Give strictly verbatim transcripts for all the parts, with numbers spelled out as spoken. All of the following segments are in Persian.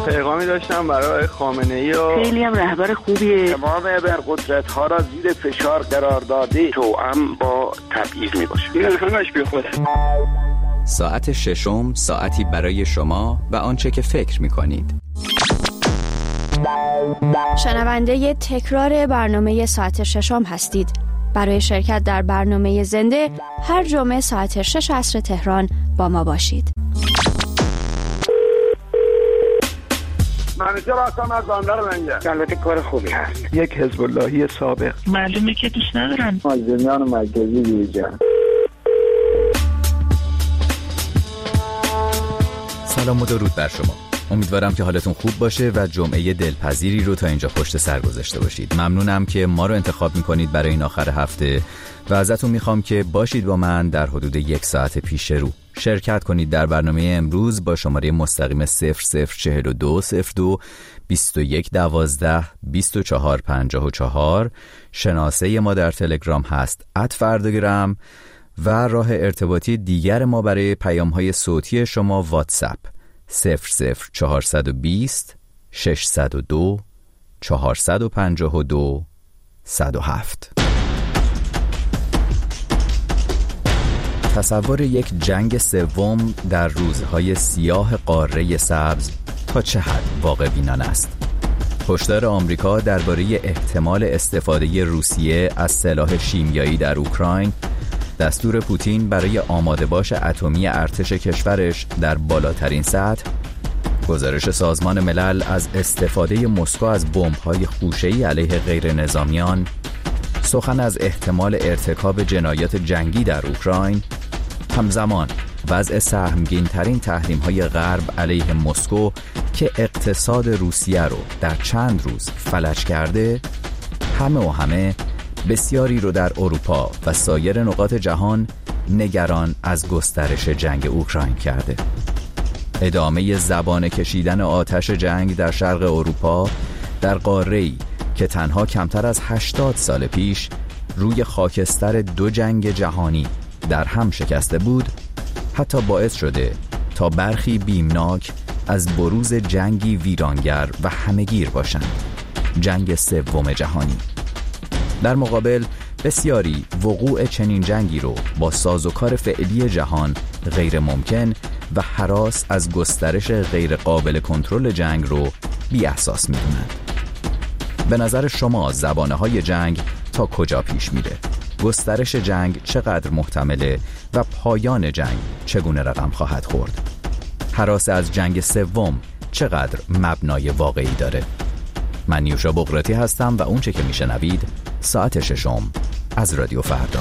پیغامی داشتم برای خامنه‌ای و خیلی هم رهبر خوبیه. تمام ابرقدرت ها را زیر فشار قرار داده توأم با تبعیض میباشه. این همش بی خوده. ساعت ششم، ساعتی برای شما و آنچه که فکر می‌کنید. شنونده تکرار برنامه ساعت ششم هستید. برای شرکت در برنامه زنده هر جمعه ساعت شش عصر تهران با ما باشید. منیجر هستم از بندر منجر. البته کار خوبی هست. یک حزب اللهی سابق. معلومه که دوست ندارن. مازنیان مرکزی دیجا. سلام و درود بر شما. امیدوارم که حالتون خوب باشه و جمعه دلپذیری رو تا اینجا پشت سر گذاشته باشید. ممنونم که ما رو انتخاب میکنید برای این آخر هفته و ازتون میخوام که باشید با من در حدود یک ساعت پیش رو. شرکت کنید در برنامه امروز با شماره مستقیم صفر صفر چهل و دو صفر دو بیست و یک دوازده بیست و چهار پنجاه و چهار. شناسه ما در تلگرام هست ات فرداگرام و راه ارتباطی دیگر ما برای پیام‌های صوتی شما واتساپ صفر صفر چهارصد و بیست ششصد و دو چهارصد و پنجاه و دو صد و هفت. تصور یک جنگ سوم در روزهای سیاه قاره سبز تا چه حد واقع بینانه است؟ هشدار آمریکا درباره احتمال استفاده روسیه از سلاح شیمیایی در اوکراین، دستور پوتین برای آماده باش اتمی ارتش کشورش در بالاترین سطح، گزارش سازمان ملل از استفاده مسکو از بمب‌های خوشه‌ای علیه غیر نظامیان، سخن از احتمال ارتکاب جنایات جنگی در اوکراین، همزمان وضع سهمگین‌ترین تحریم‌های غرب علیه مسکو که اقتصاد روسیه رو در چند روز فلج کرده، همه و همه بسیاری رو در اروپا و سایر نقاط جهان نگران از گسترش جنگ اوکراین کرده. ادامه زبان کشیدن آتش جنگ در شرق اروپا در قاره‌ای که تنها کمتر از هشتاد سال پیش روی خاکستر دو جنگ جهانی در هم شکسته بود، حتی باعث شده تا برخی بیمناک از بروز جنگی ویرانگر و همه‌گیر باشند، جنگ سوم جهانی. در مقابل بسیاری وقوع چنین جنگی رو با سازوکار فعلی جهان غیر ممکن و هراس از گسترش غیر قابل کنترل جنگ رو بی اساس می‌دونند. به نظر شما زبانه‌های جنگ تا کجا پیش میره؟ گسترش جنگ چقدر محتمله و پایان جنگ چگونه رقم خواهد خورد؟ هراس از جنگ سوم چقدر مبنای واقعی داره؟ من نیوشا بغراتی هستم و اون چه که میشنوید ساعت ششم از رادیو فردا.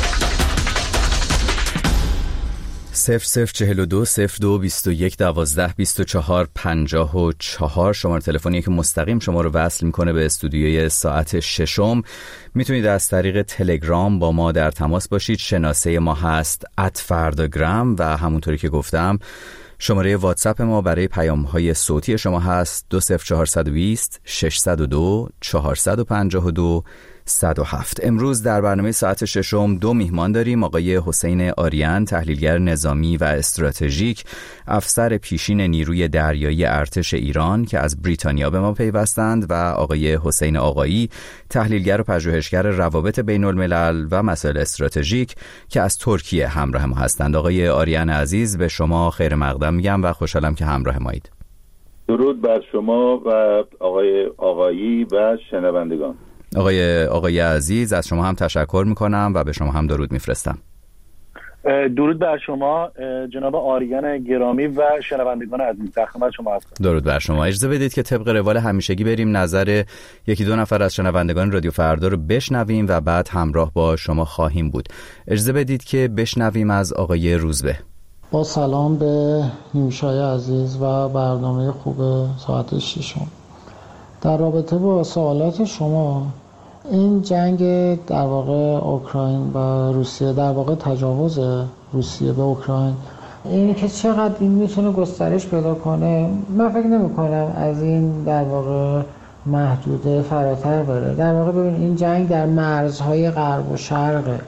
صفر صفر چهل و دو صفر دو بیست و یک دوازده بیست و چهار پنجاه و چهار شماره تلفنی که مستقیم شما رو وصل میکنه به استودیوی ساعت ششم. میتونید از طریق تلگرام با ما در تماس باشید. شناسه ما هست ات فرداگرام و همونطوری که گفتم شماره واتساپ ما برای پیام‌های صوتی شما هست دو صفر چهارصد و بیست ششصد و دو چهارصد و پنجاه و دو صد و هفت. امروز در برنامه ساعت ششم دو میهمان داریم. آقای حسین آریان، تحلیلگر نظامی و استراتژیک، افسر پیشین نیروی دریایی ارتش ایران که از بریتانیا به ما پیوستند، و آقای حسین آقایی، تحلیلگر و پژوهشگر روابط بین الملل و مسائل استراتژیک که از ترکیه همراه ما هستند. آقای آریان عزیز، به شما خیر مقدم میگم و خوشحالم که همراه مایید. درود بر شما و آقای آقایی و شنوندگان. آقای آقای عزیز، از شما هم تشکر میکنم و به شما هم درود میفرستم. درود بر شما جناب آریان گرامی و شنوندگان عزیز، در خدمت شما هستم. درود بر شما. اجازه بدید که طبق روال همیشگی بریم نظر یکی دو نفر از شنوندگان رادیو فردا رو بشنویم و بعد همراه با شما خواهیم بود. اجازه بدید که بشنویم از آقای روزبه. با سلام به نیوشای عزیز و برنامه خوب ساعت ششم. در رابطه با سوالات شما، این جنگ در واقع اوکراین و روسیه، در واقع تجاوز روسیه به اوکراین، این که چقدر این میتونه گسترش پیدا کنه، من فکر نمی کنم از این در واقع محدوده فراتر بره. در واقع ببین این جنگ در مرزهای غرب و شرقه،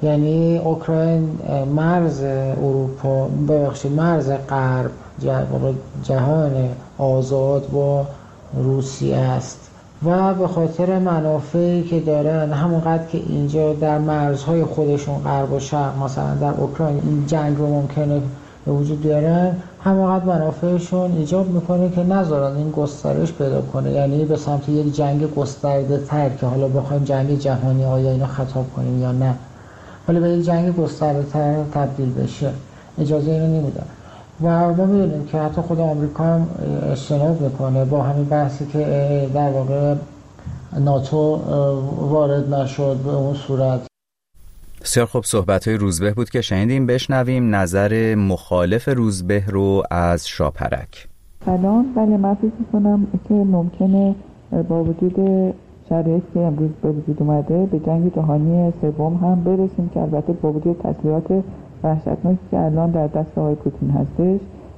یعنی اوکراین مرز اروپا ببخشید مرز غرب جهان آزاد با روسیه است و به خاطر منافعی که دارن همونقدر که اینجا در مرزهای خودشون غرب و شرق مثلا در اوکراین این جنگ رو ممکنه به وجود بیارن، همونقدر منافعشون ایجاب میکنه که نذارن این گسترش پیدا کنه، یعنی به سمت یک جنگ گسترده تر که حالا بخوایم جنگ جهانی آیا اینو خطاب کنیم یا نه، ولی به یک جنگ گسترده تر تبدیل بشه اجازه اینو نمیدن. و ما میدونیم که حتی خود آمریکا هم اجتناب میکنه با همین بحثی که در واقع ناتو وارد نشد به اون صورت. بسیار خوب، صحبت‌های روزبه بود که شنیدیم. بشنویم نظر مخالف روزبه رو از شاپرک. سلام. بله من فکر می‌کنم که ممکنه با وجود شرایطی که امروز به وجود اومده به جنگ جهانی سوم هم برسیم که البته با وجود تسلیحات وحشتناکی که الان در دست آقای پوتین هستش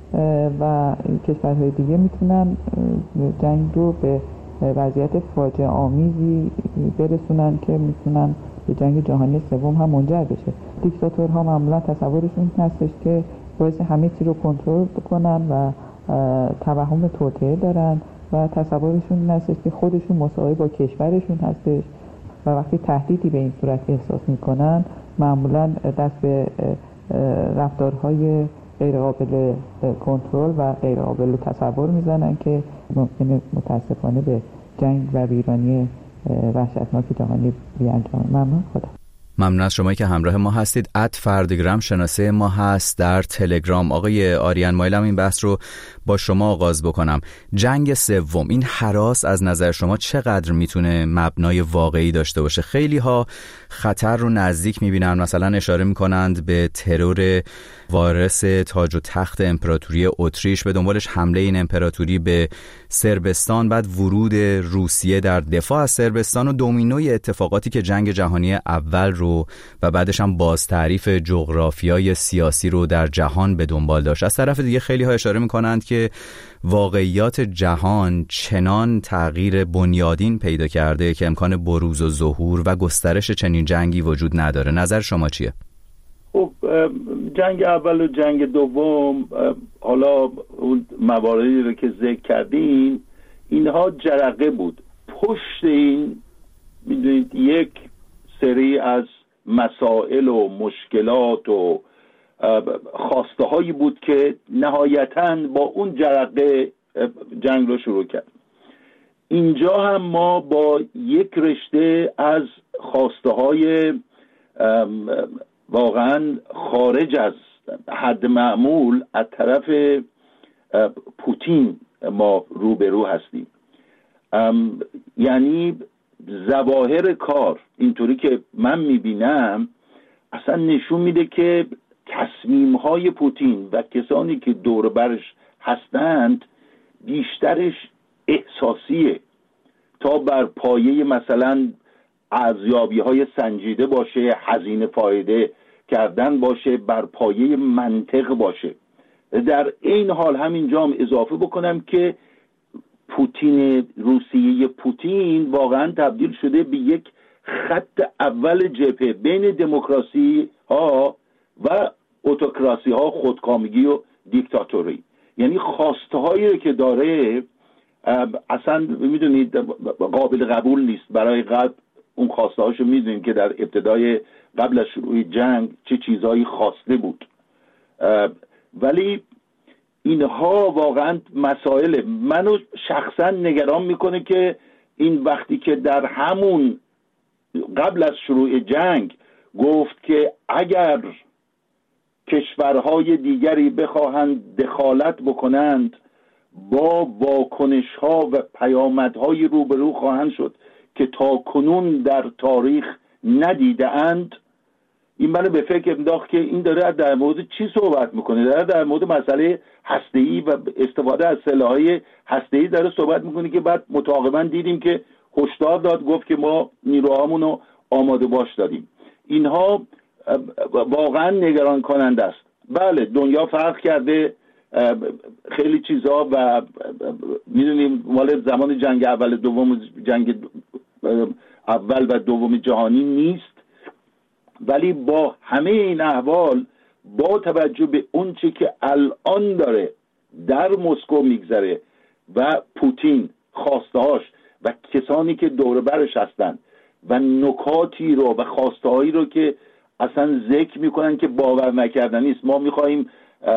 و کشورهای دیگه میتونن جنگ رو به وضعیت فاجعه آمیزی برسونن که میتونن به جنگ جهانی سوم هم منجر بشه. دیکتاتورها معمولا تصورشون هستش که باید همه چی رو کنترل بکنن و توهم توطئه دارن و تصورشون این هستش که خودشون مساوی با کشورشون هستش و وقتی تهدیدی به این صورت احساس میکنن معمولا دست به رفتارهای غیر قابل کنترل و غیر قابل تصور میزنن که ممکنه متاسفانه به جنگ و ویرانی وحشتناک جهانی بیانجامه. ممنون. خدا. ممنون از شمایی که همراه ما هستید. ات فردگرام شناسه ما هست در تلگرام. آقای آریان مایلم این بحث رو با شما آغاز بکنم. جنگ سوم، این هراس از نظر شما چقدر میتونه مبنای واقعی داشته باشه؟ خیلی ها خطر رو نزدیک میبینن، مثلا اشاره میکنند به ترور وارث تاج و تخت امپراتوری اتریش، به دنبالش حمله این امپراتوری به صربستان، بعد ورود روسیه در دفاع از صربستان و دومینوی اتفاقاتی که جنگ جهانی اول رو و بعدش هم باز تعریف جغرافیای سیاسی رو در جهان به دنبال داشت. از طرف دیگه خیلی ها اشاره میکنند که واقعیات جهان چنان تغییر بنیادین پیدا کرده که امکان بروز و ظهور و گسترش چنین جنگی وجود نداره. نظر شما چیه؟ خب جنگ اول و جنگ دوم، حالا اون مواردی رو که ذکر کردین اینها جرقه بود. پشت این میدونید یک سری از مسائل و مشکلات و خواسته هایی بود که نهایتاً با اون جرقه جنگ رو شروع کرد. اینجا هم ما با یک رشته از خواسته های واقعاً خارج از حد معمول از طرف پوتین ما روبرو هستیم. یعنی ظواهر کار اینطوری که من میبینم اصلا نشون میده که تصمیم‌های پوتین و کسانی که دور برش هستند بیشترش احساسیه تا بر پایه مثلا ارزیابی‌های سنجیده باشه، هزینه فایده کردن باشه، بر پایه منطق باشه. در این حال همینجا هم اضافه بکنم که پوتین، روسیه پوتین واقعا تبدیل شده به یک خط اول جبهه بین دموکراسی ها و اوتوکراسی ها، خودکامگی و دیکتاتوری. یعنی خواسته هایی که داره اصلا میدونید قابل قبول نیست. برای قبل اون خواسته هاشو میدونیم که در ابتدای قبل از شروع جنگ چه چیزهایی خواسته بود، ولی اینها واقعا مسائل منو شخصا نگران میکنه که این وقتی که در همون قبل از شروع جنگ گفت که اگر کشورهای دیگری بخواهند دخالت بکنند با واکنش ها و پیامدهای روبرو خواهند شد که تا کنون در تاریخ ندیده اند، این منو به فکر انداخت که این داره در مورد چی صحبت میکنه. داره در مورد مسئله هسته‌ای و استفاده از سلاح‌های هسته‌ای داره صحبت میکنه که بعد متعاقباً دیدیم که هشدار داد، گفت که ما نیروهامون رو آماده باش داریم. اینها واقعا نگران کننده است. بله دنیا فرق کرده خیلی چیزها و میدونیم مال زمان جنگ اول دوم، جنگ اول و دوم جهانی نیست، ولی با همه این احوال، با توجه به اون چی که الان داره در مسکو میگذره و پوتین خواستهاش و کسانی که دور برش هستن و نکاتی رو و خواستهایی رو که اصلا ذکر میکنن که باور نکردنی است. ما میخواییم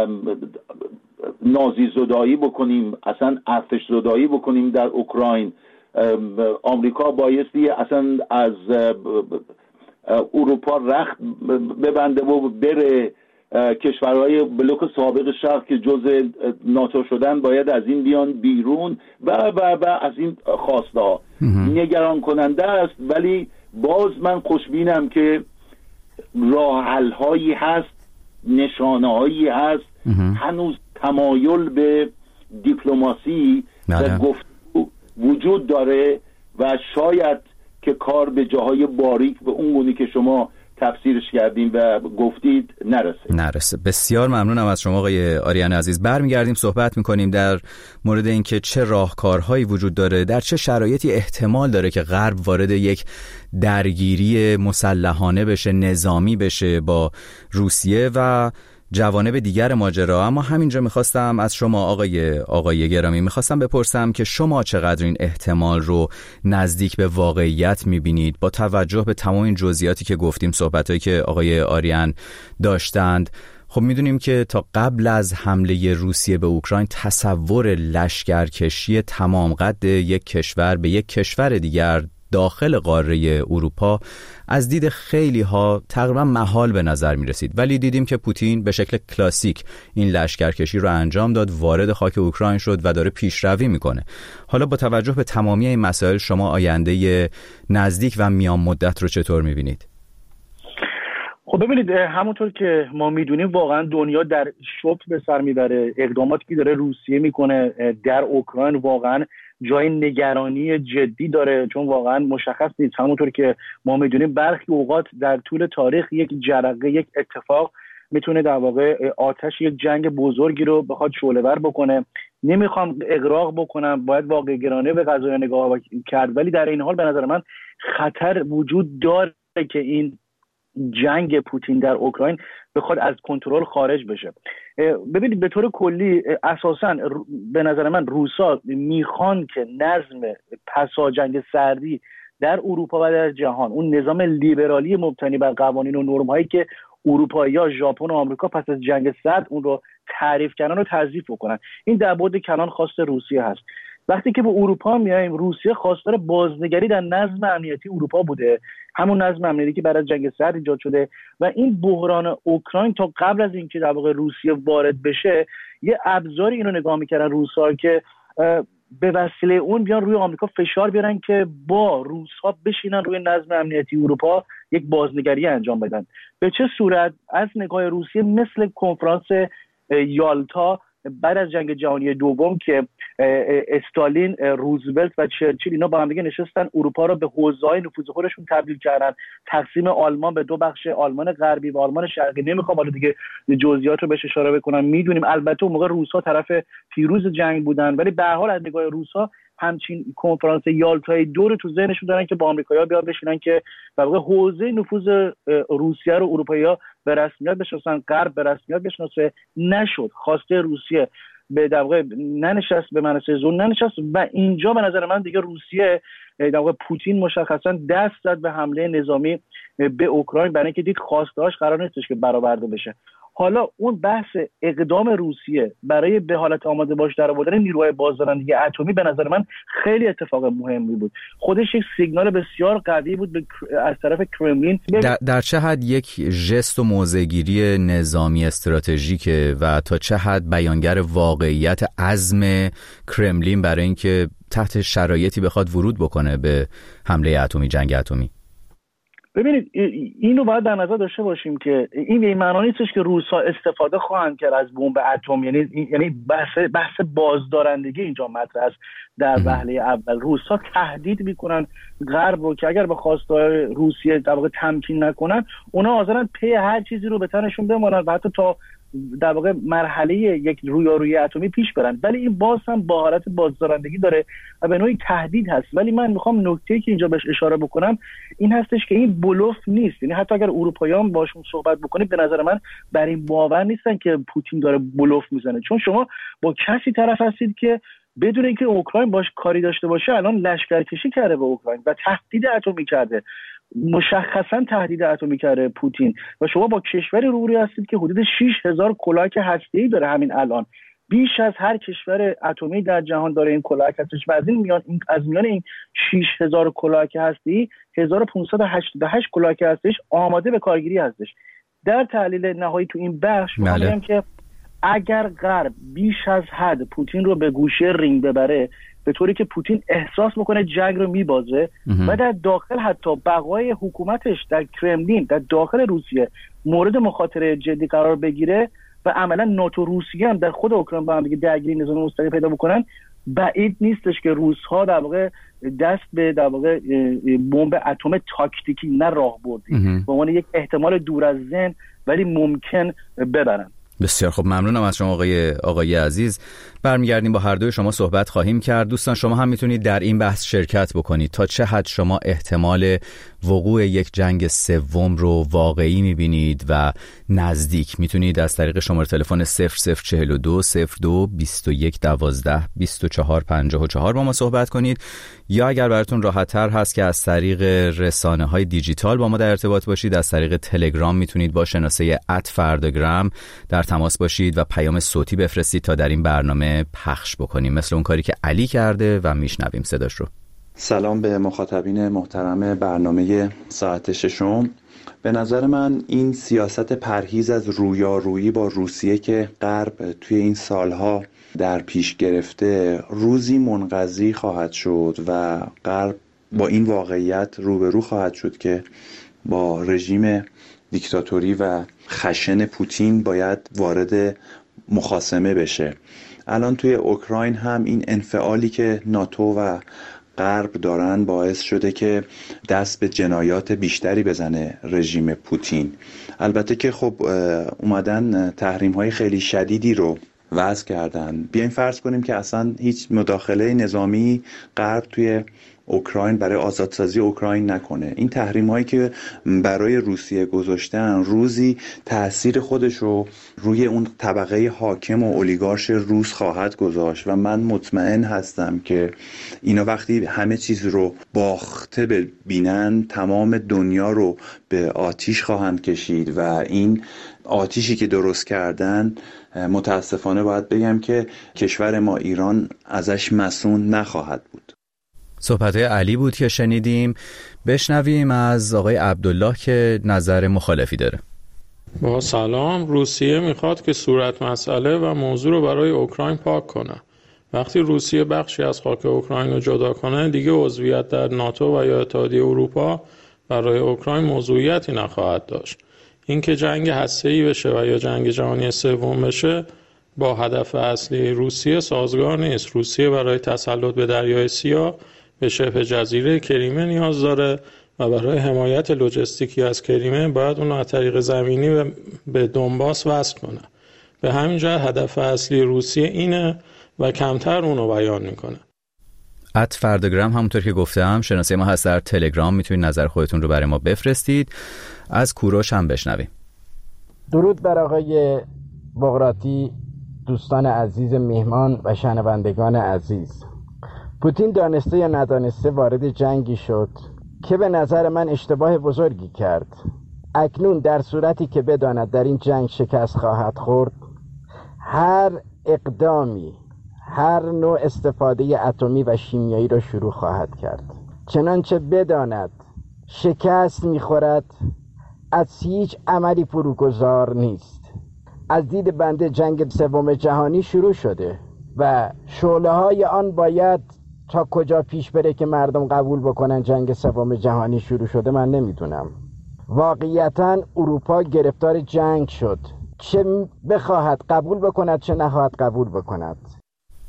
نازی زدایی بکنیم، اصلا ارتش زدایی بکنیم در اوکراین. آمریکا بایستی اصلا از اروپا رخت ببنده و بره. کشورهای بلوک سابق شرق که جزء ناتو شدن باید از این بیان بیرون و و و از این خواسته ها نگران کننده است. ولی باز من خوشبینم که راه حل هایی هست، نشانه هایی هست، هنوز تمایل به دیپلماسی و گفتگو وجود داره و شاید که کار به جاهای باریک و اونگونی که شما تفسیرش کردیم و گفتید نرسه نرسه. بسیار ممنونم از شما آقای آریان عزیز. برمیگردیم صحبت میکنیم در مورد اینکه چه راهکارهایی وجود داره، در چه شرایطی احتمال داره که غرب وارد یک درگیری مسلحانه بشه، نظامی بشه با روسیه و جوانب دیگر ماجرا. اما همینجا میخواستم از شما آقای آقای گرامی میخواستم بپرسم که شما چقدر این احتمال رو نزدیک به واقعیت میبینید با توجه به تمام این جزئیاتی که گفتیم، صحبتایی که آقای آریان داشتند. خب میدونیم که تا قبل از حمله روسیه به اوکراین تصور لشکرکشی تمام قد یک کشور به یک کشور دیگر داخل قاره اروپا از دید خیلی ها تقریبا محال به نظر می رسید، ولی دیدیم که پوتین به شکل کلاسیک این لشکرکشی رو انجام داد، وارد خاک اوکراین شد و داره پیشروی میکنه. حالا با توجه به تمامی این مسائل شما آینده نزدیک و میان مدت رو چطور می بینید؟ خب ببینید، همونطور که ما میدونیم واقعا دنیا در شوک به سر میبره. اقداماتی که داره روسیه میکنه در اوکراین واقعا جای نگرانی جدی داره، چون واقعا مشخص نیست. همونطور که ما میدونیم برخی اوقات در طول تاریخ یک جرقه، یک اتفاق میتونه در واقع آتش یک جنگ بزرگی رو بخواد شعله‌ور بکنه. نمیخوام اغراق بکنم، باید واقع گرانه به قضایا نگاه کرد، ولی در این حال به نظر من خطر وجود داره که این جنگ پوتین در اوکراین بخواد از کنترل خارج بشه. ببینید به طور کلی اساساً به نظر من روسا میخوان که نظم پسا جنگ سردی در اروپا و در جهان، اون نظام لیبرالی مبتنی بر قوانین و نرم هایی که اروپایی‌ها، ژاپن و آمریکا پس از جنگ سرد اون رو تعریف کردن و تضعیف بکنن. این در بعد کلان خواست روسیه هست. وقتی که به اروپا میایم، روسیه خواستار بازنگری در نظم امنیتی اروپا بوده، همون نظم امنیتی که بعد از جنگ سرد ایجاد شده و این بحران اوکراین تا قبل از اینکه در واقع روسیه وارد بشه یه ابزاری اینو نگاه میکردن روس‌ها که به وسیله اون بیان روی آمریکا فشار بیارن که با روس‌ها بشینن روی نظم امنیتی اروپا یک بازنگری انجام بدن. به چه صورت؟ از نگاه روسیه مثل کنفرانس یالتا بعد از جنگ جهانی دوم که استالین، روزولت و چرچیل اینا با هم دیگه نشستن اروپا رو به حوزه‌های نفوذ خودشون تبدیل کردن، تقسیم آلمان به دو بخش، آلمان غربی و آلمان شرقی. نمیخوام حالا دیگه جزئیات رو بهش اشاره بکنم، میدونیم البته اون موقع روس‌ها طرف پیروز جنگ بودن، ولی به هر حال از نگاه روس‌ها همچین کنفرانس یالتای دور تو ذهنشون دارن که با آمریکایی‌ها بیان بشینن که در واقع حوزه نفوذ روسیه رو اروپایی‌ها به رسمیت بشناسن، غرب به رسمیت بشناسه. نشد. خواسته روسیه به در واقع ننشست، به منصه زون ننشست و اینجا به نظر من دیگه روسیه در واقع پوتین مشخصا دست زد به حمله نظامی به اوکراین برای اینکه دید خواستهاش قرار نیستش که برآورده بشه. حالا اون بحث اقدام روسیه برای به حالت آماده باش در آوردن نیروهای بازدارندگی اتمی به نظر من خیلی اتفاق مهمی بود. خودش یک سیگنال بسیار قوی بود از طرف کرملین. در, در چه حد یک ژست و موضع‌گیری نظامی استراتژیکه و تا چه حد بیانگر واقعیت عزم کرملین برای اینکه تحت شرایطی بخواد ورود بکنه به حمله اتمی، جنگ اتمی؟ ببینید اینو باید در نظر داشته باشیم که این به معنی نیستش که روس‌ها استفاده خواهند کرد از بمب اتم، یعنی یعنی بحث بحث بازدارندگی اینجا مطرح است. در وهله اول روس‌ها تهدید میکنن غرب رو که اگر به خواستار روسیه در واقع تمکین نکنن، اونا حاضرن پی هر چیزی رو به تنشون بمانن و حتی تا در واقع مرحله یک رویارویی اتمی پیش برن، ولی این باز هم با حالت بازدارندگی داره و به نوعی تهدید هست. ولی من میخوام نکته‌ای که اینجا بهش اشاره بکنم این هستش که این بلوف نیست. یعنی حتی اگر اروپاییان باشون صحبت بکنید به نظر من بر این باور نیستن که پوتین داره بلوف میزنه، چون شما با کسی طرف هستید که بدون اینکه اوکراین باش کاری داشته باشه الان لشکرکشی کرده به اوکراین و تهدید اتمی کرده، مشخصا تهدید اتمی کرده پوتین، و شما با کشوری روبرو هستید که حدود شش هزار کلاهک هسته‌ای داره همین الان، بیش از هر کشور اتمی در جهان داره این کلاهک هستش و از این میان از میان این شش هزار کلاهک هسته‌ای هزار و پانصد و هشتاد و هشت کلاهک هسته‌ایش آماده به کارگیری هستش. در تحلیل نهایی تو این بخش میگم که اگر غرب بیش از حد پوتین رو به گوشه رینگ ببره به طوری که پوتین احساس بکنه جنگ رو میبازه و در داخل حتی بقای حکومتش در کرملین در داخل روسیه مورد مخاطره جدی قرار بگیره و عملا ناتو روسیه هم در خود اوکراین با هم دیگه درگیری نظامی مستقیم پیدا بکنن، بعید نیستش که روس‌ها در واقع دست به در واقع بمب اتم تاکتیکی نه راهبردی به عنوان یک احتمال دور از ذهن ولی ممکن ببرن. بسیار خب، ممنونم از شما آقای آقای عزیز. برمیگردیم با هر دوی شما صحبت خواهیم کرد. دوستان شما هم میتونید در این بحث شرکت بکنید. تا چه حد شما احتمال وقوع یک جنگ سوم رو واقعی میبینید و نزدیک؟ میتونید از طریق شماره تلفن صفر صفر چهل و دو صفر دو بیست و یک دوازده بیست و چهار پنجاه و چهار با ما صحبت کنید، یا اگر براتون راحت تر هست که از طریق رسانه های دیجیتال با ما در ارتباط باشید، از طریق تلگرام میتونید با شناسه ات فرداگرام در تماس باشید و پیام صوتی بفرستید تا در این برنامه پخش بکنیم، مثل اون کاری که علی کرده و میشنویم صداش رو. سلام به مخاطبین محترم برنامه ساعت ششم. به نظر من این سیاست پرهیز از رویارویی با روسیه که غرب توی این سالها در پیش گرفته روزی منقضی خواهد شد و غرب با این واقعیت روبرو خواهد شد که با رژیم دیکتاتوری و خشن پوتین باید وارد مخاصمه بشه. الان توی اوکراین هم این انفعالی که ناتو و غرب دارن باعث شده که دست به جنایات بیشتری بزنه رژیم پوتین. البته که خب اومدن تحریم‌های خیلی شدیدی رو وضع کردن. بیاین فرض کنیم که اصلا هیچ مداخله نظامی غرب توی اوکراین برای آزادسازی اوکراین نکنه. این تحریم هایی که برای روسیه گذاشتن روزی تأثیر خودش رو روی اون طبقه حاکم و اولیگارش روس خواهد گذاشت و من مطمئن هستم که اینا وقتی همه چیز رو باخته ببینن تمام دنیا رو به آتیش خواهند کشید و این آتیشی که درست کردن متاسفانه باید بگم که کشور ما ایران ازش مصون نخواهد بود. صحبت‌های علی بود که شنیدیم. بشنویم از آقای عبدالله که نظر مخالفی داره. با سلام. روسیه میخواد که صورت مسئله و موضوع رو برای اوکراین پاک کنه. وقتی روسیه بخشی از خاک اوکراین رو جدا کنه دیگه عضویت در ناتو و یا اتحادیه اروپا برای اوکراین موضوعیتی نخواهد داشت. اینکه جنگ هسته‌ای بشه و یا جنگ جهانی سوم بشه با هدف اصلی روسیه سازگار نیست. روسیه برای تسلط به دریای سیاه به شبه جزیره کریمه نیاز داره و برای حمایت لوجستیکی از کریمه باید اون از طریق زمینی به دونباس وصل کنه. به همین جهت هدف اصلی روسیه اینه و کمتر اونو بیان میکنه. ات فرداگرام همونطور که گفتم شناسه ما هست در تلگرام، میتونید نظر خودتون رو برای ما بفرستید. از کوروش هم بشنویم. درود بر آقای بغراتی، دوستان عزیز میهمان و شنوندگان عزیز. پوتین دانسته یا ندانسته وارد جنگی شد که به نظر من اشتباه بزرگی کرد. اکنون در صورتی که بداند در این جنگ شکست خواهد خورد، هر اقدامی، هر نوع استفاده اتمی و شیمیایی را شروع خواهد کرد. چنانچه بداند شکست میخورد از هیچ عملی فروگذار نیست. از دید بنده جنگ سوم جهانی شروع شده و شعله های آن باید تا کجا پیش بره که مردم قبول بکنن جنگ سوم جهانی شروع شده من نمیدونم. واقعیتا اروپا گرفتار جنگ شد، چه بخواهد قبول بکند چه نخواهد قبول بکند.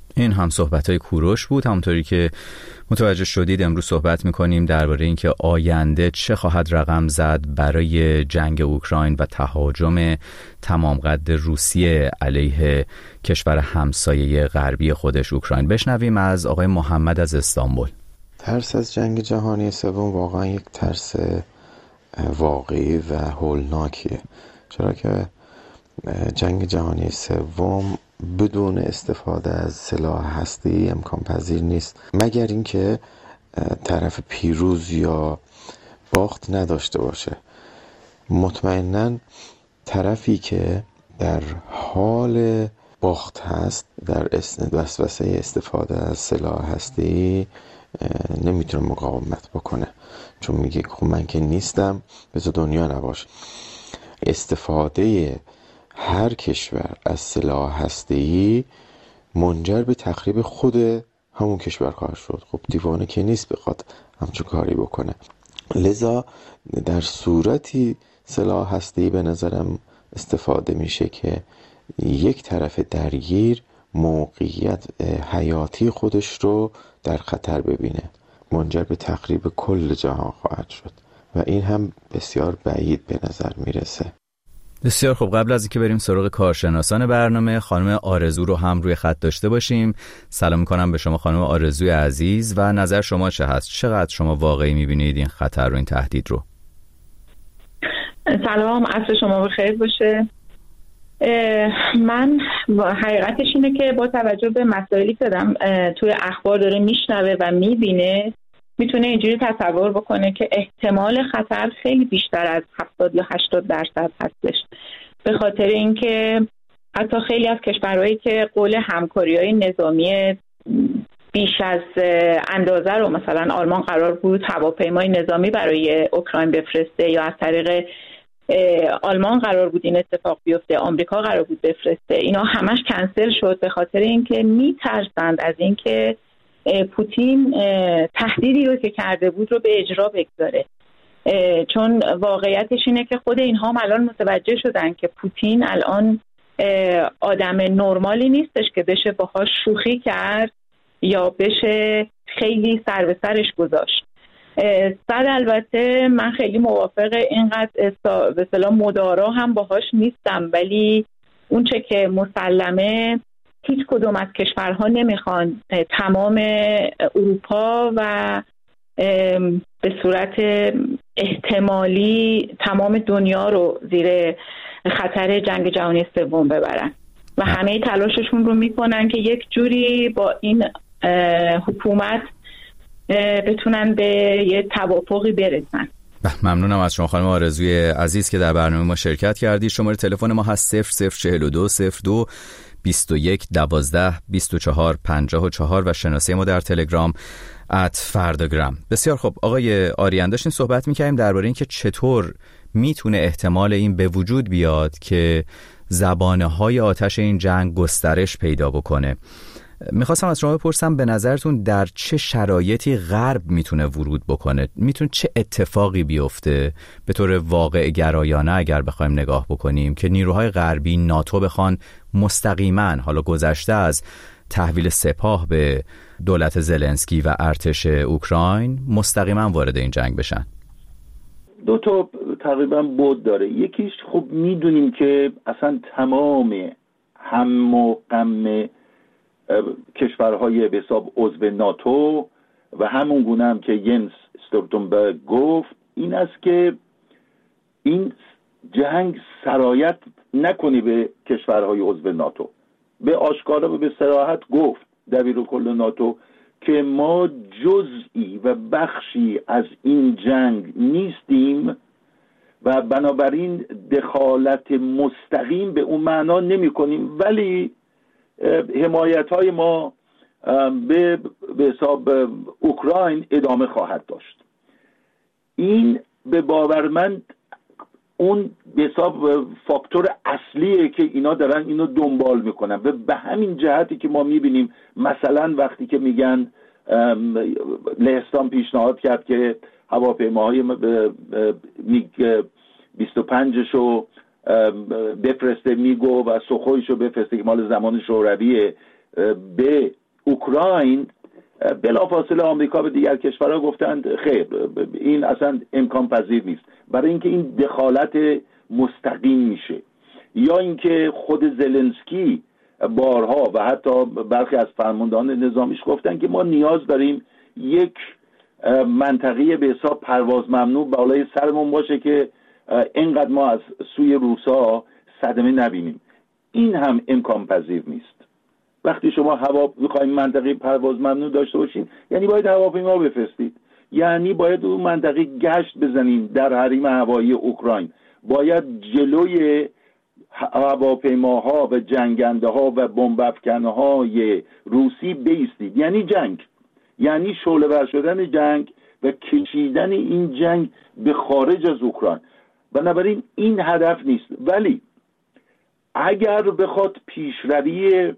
این هم صحبت‌های کوروش بود. همونطوری که متوجه شدید امروز صحبت می‌کنیم درباره اینکه آینده چه خواهد رقم زد برای جنگ اوکراین و تهاجم تمام قد روسیه علیه کشور همسایه غربی خودش اوکراین. بشنویم از آقای محمد از استانبول. ترس از جنگ جهانی سوم واقعا یک ترس واقعی و هولناکیه، چرا که جنگ جهانی سوم بدون استفاده از سلاح هسته‌ای امکان پذیر نیست، مگر اینکه طرف پیروز یا باخت نداشته باشه. مطمئناً طرفی که در حال باخت هست در وسوسه استفاده از سلاح هسته‌ای نمیتونه مقاومت بکنه، چون میگه خب من که نیستم، بذار دنیا نباشه. استفاده هر کشور از سلاح هسته‌ای منجر به تخریب خود همون کشور خواهد شد. خب دیوانه که نیست بخواد همچون کاری بکنه. لذا در صورتی سلاح هسته‌ای به نظرم استفاده میشه که یک طرف درگیر موقعیت حیاتی خودش رو در خطر ببینه، منجر به تخریب کل جهان خواهد شد و این هم بسیار بعید به نظر میرسه. بسیار خوب، قبل از اینکه بریم سراغ کارشناسان برنامه، خانم آرزو رو هم روی خط داشته باشیم. سلام میکنم به شما خانم آرزوی عزیز و نظر شما چه هست؟ چقدر شما واقعی میبینید این خطر رو، این تهدید رو؟ سلام، عصر شما بخیر باشه. من حقیقتش اینه که با توجه به مسائلی که دارم توی اخبار داره میشنوه و میبینه، میتونه اینجوری تصور بکنه که احتمال خطر خیلی بیشتر از هفتاد یا هشتاد درصد هستش، به خاطر اینکه حتی خیلی از کشورهایی که قول همکاری‌های نظامی بیش از اندازه رو، مثلا آلمان قرار بود هواپیمای نظامی برای اوکراین بفرسته یا از طریق آلمان قرار بود این اتفاق بیفته، آمریکا قرار بود بفرسته، اینا همش کنسل شد به خاطر اینکه میترسند از اینکه پوتین تهدیدی رو که کرده بود رو به اجرا بگذاره. چون واقعیتش اینه که خود اینها هم الان متوجه شدن که پوتین الان آدم نرمالی نیستش که بشه باهاش شوخی کرد یا بشه خیلی سر به سرش گذاشت. صد البته من خیلی موافق اینقدر به اصطلاح مدارا هم باهاش نیستم، ولی اون چه که مسلمه هیچ کدوم از کشورها نمیخوان تمام اروپا و به صورت احتمالی تمام دنیا رو زیر خطر جنگ جهانی سوم ببرن و همه تلاششون رو میکنن که یک جوری با این حکومت بتونن به یه توافقی برسن. ممنونم از شما خانم آرزوی عزیز که در برنامه ما شرکت کردید. شماره تلفن ما هست صفر صفر چهل و دو صفر دو بیست و یک دوازده بیست و چهار پنجاه و چهار و شناسه ما در تلگرام ات فرداگرام. بسیار خب آقای آریان، داشتیم صحبت می‌کردیم درباره اینکه چطور میتونه احتمال این به وجود بیاد که زبانه‌های آتش این جنگ گسترش پیدا بکنه. میخواستم از شما بپرسم به نظرتون در چه شرایطی غرب میتونه ورود بکنه؟ میتونه چه اتفاقی بیفته به طور واقع گرایانه اگر بخوایم نگاه بکنیم که نیروهای غربی ناتو بخوان مستقیما، حالا گذشته از تحویل سپاه به دولت زلنسکی و ارتش اوکراین، مستقیما وارد این جنگ بشن؟ دو تا تقریبا بود داره. یکیش خب میدونیم که اصلا تمام هم و غم کشورهای به حساب عضو ناتو و همون گونه هم که ینس استولتنبرگ گفت این است که این جنگ سرایت نکنی به کشورهای عضو ناتو. به آشکارا و به صراحت گفت دبیرکل ناتو که ما جزئی و بخشی از این جنگ نیستیم و بنابراین دخالت مستقیم به اون معنا نمی کنیم، ولی حمایت های ما به به حساب اوکراین ادامه خواهد داشت. این به باور من اون به حساب فاکتور اصلیه که اینا دارن اینو دنبال میکنن و به همین جهتی که ما میبینیم مثلا وقتی که میگن لهستان پیشنهاد کرد که هواپیماهای میگ بیست و پنج شو بفرسته، میگو و سخویشو بفرسته که مال زمان شورویه، به اوکراین، بلافاصله آمریکا به دیگر کشورها گفتند خیر این اصلا امکان پذیر نیست، برای اینکه این دخالت مستقیم میشه. یا اینکه خود زلنسکی بارها و حتی برخی از فرماندهان نظامیش گفتن که ما نیاز داریم یک منطقه به حساب پرواز ممنوع بالای سرمون باشه که اینقدر ما از سوی روسا صدمه نبینیم. این هم امکان پذیر نیست. وقتی شما هوا می‌خواید منطقه پرواز ممنوع داشته باشین، یعنی باید هواپیما بفرستید، یعنی باید اون منطقه گشت بزنین در حریم هوایی اوکراین، باید جلوی هواپیماها و جنگنده ها و بمب افکنهای روسی بیستید. یعنی جنگ، یعنی شعله‌ور شدن جنگ و کشیدن این جنگ به خارج از اوکراین. بنابراین این هدف نیست. ولی اگر بخواد پیشروی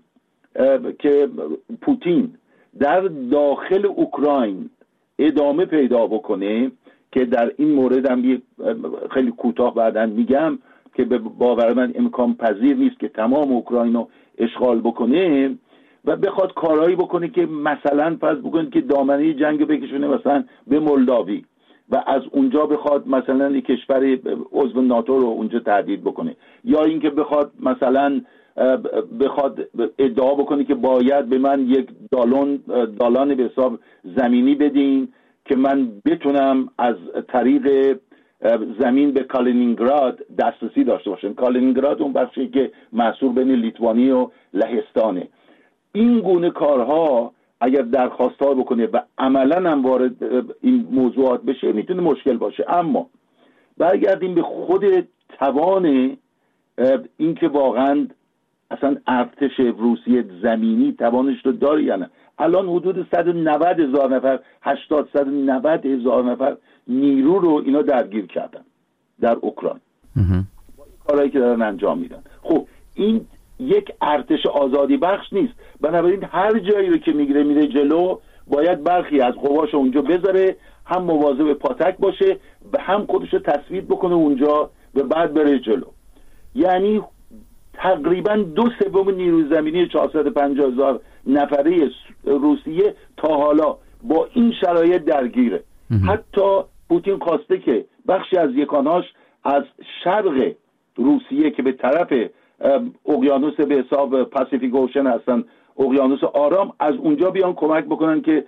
که پوتین در داخل اوکراین ادامه پیدا بکنه، که در این مورد هم خیلی کوتاه بعداً میگم که به باور من امکان پذیر نیست که تمام اوکراین رو اشغال بکنه و بخواد کارهایی بکنه که مثلا فرض بکنه که دامنه جنگ بکشونه مثلا به مولداوی و از اونجا بخواد مثلا یک کشور عضو ناتو رو اونجا تهدید بکنه، یا اینکه بخواد مثلا بخواد ادعا بکنه که باید به من یک دالون دالان به حساب زمینی بدین که من بتونم از طریق زمین به کالینینگراد دسترسی داشته باشم. کالینینگراد اون بخشی که محصور بین لیتوانی و لهستانه. این گونه کارها اگر درخواست‌ها بکنه و عملاً هم وارد این موضوعات بشه میتونه مشکل باشه. اما برگردیم به خود توان این که واقعاً اصلا ارتش روسیه زمینی توانش رو داره یا نه. الان حدود صد و نود هزار نفر هشتاد صد و نود هزار نفر نیرو رو اینا درگیر کردن در اوکراین با این کارهایی که دارن انجام میدن. خب این یک ارتش آزادی بخش نیست. بنابراین هر جایی رو که میگیره میره جلو باید برخی از قواش اونجا بذاره، هم مواظب پاتک باشه و هم خودش رو تثبیت بکنه اونجا و بعد بره جلو. یعنی تقریبا دو سوم نیروی زمینی چهارصد و پنجاه هزار نفره روسیه تا حالا با این شرایط درگیره. حتی پوتین خواسته که بخشی از یکاناش از شرق روسیه که به طرف اقیانوس به حساب پاسیفیک اوشن هستن، اقیانوس آرام، از اونجا بیان کمک بکنن که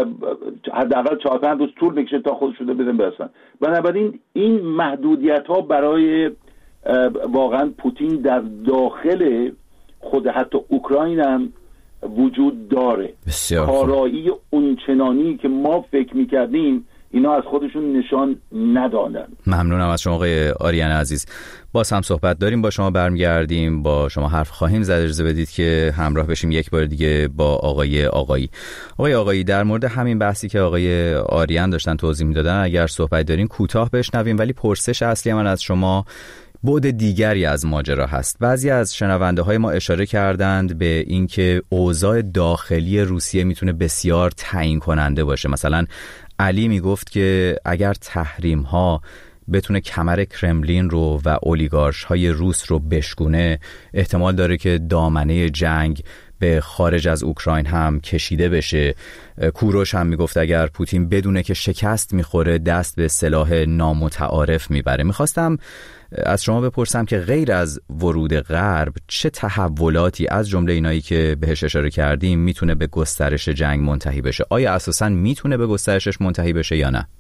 حداقل چهار پنج روز طول میکشه تا خودشون رو بدن برسن. بنابراین این محدودیت ها برای واقعا پوتین در داخل خود حتی اوکراین هم وجود داره. کارایی اونچنانی که ما فکر میکردیم اینا از خودشون نشان ندادن. ممنونم از شما آقای آریان عزیز. باز هم صحبت داریم با شما، برمیگردیم با شما حرف خواهیم زد. اجازه بدید که همراه بشیم یک بار دیگه با آقای آقایی. آقای آقایی، در مورد همین بحثی که آقای آریان داشتن توضیح میدادن اگر صحبت دارین کوتاه بشنویم، ولی پرسش اصلی من از شما بعد دیگری از ماجرا هست. بعضی از شنونده های ما اشاره کردند به اینکه اوضاع داخلی روسیه میتونه بسیار تعیین کننده باشه. مثلا علی میگفت که اگر تحریم ها بتونه کمر کرملین رو و اولیگارش های روس رو بشکونه، احتمال داره که دامنه جنگ به خارج از اوکراین هم کشیده بشه. کوروش هم میگفت اگر پوتین بدونه که شکست میخوره دست به سلاح نامتعارف میبره. میخواستم از شما بپرسم که غیر از ورود غرب چه تحولاتی از جمله اینایی که بهش اشاره کردیم میتونه به گسترش جنگ منتهی بشه؟ آیا اساساً میتونه به گسترشش منتهی بشه یا نه؟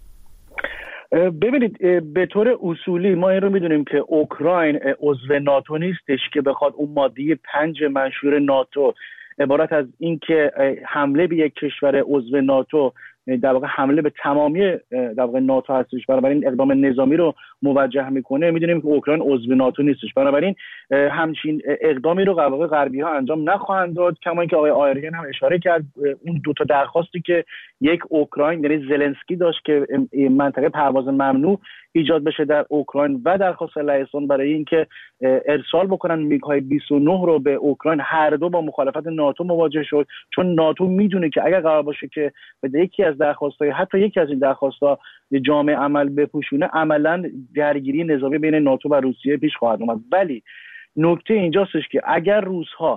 ببینید، به طور اصولی ما این رو میدونیم که اوکراین عضو ناتو نیستش که بخواد اون ماده پنج منشور ناتو عبارت از این که حمله به یک کشور عضو ناتو در واقع حمله به تمامی در واقع ناتو هستش، بنابراین اقدام نظامی رو موجه میکنه. میدونیم که اوکراین عضو ناتو نیستش، بنابراین همچین اقدامی رو در واقع غربی ها انجام نخواهند داد. کما اینکه آقای آریان هم اشاره کرد اون دو تا درخواستی که یک اوکراین یعنی زلنسکی داشت که منطقه پرواز ممنوع ایجاد بشه در اوکراین و درخواست لهستان برای اینکه ارسال بکنن میگ های بیست و نه رو به اوکراین، هر دو با مخالفت ناتو مواجه شد، چون ناتو میدونه که اگر قرار باشه که به یکی از درخواست‌های حتی یکی از این درخواست‌ها جامع عمل بپوشونه، عملاً درگیری نظامی بین ناتو و روسیه پیش خواهد اومد. ولی نکته اینجاستش که اگر روس‌ها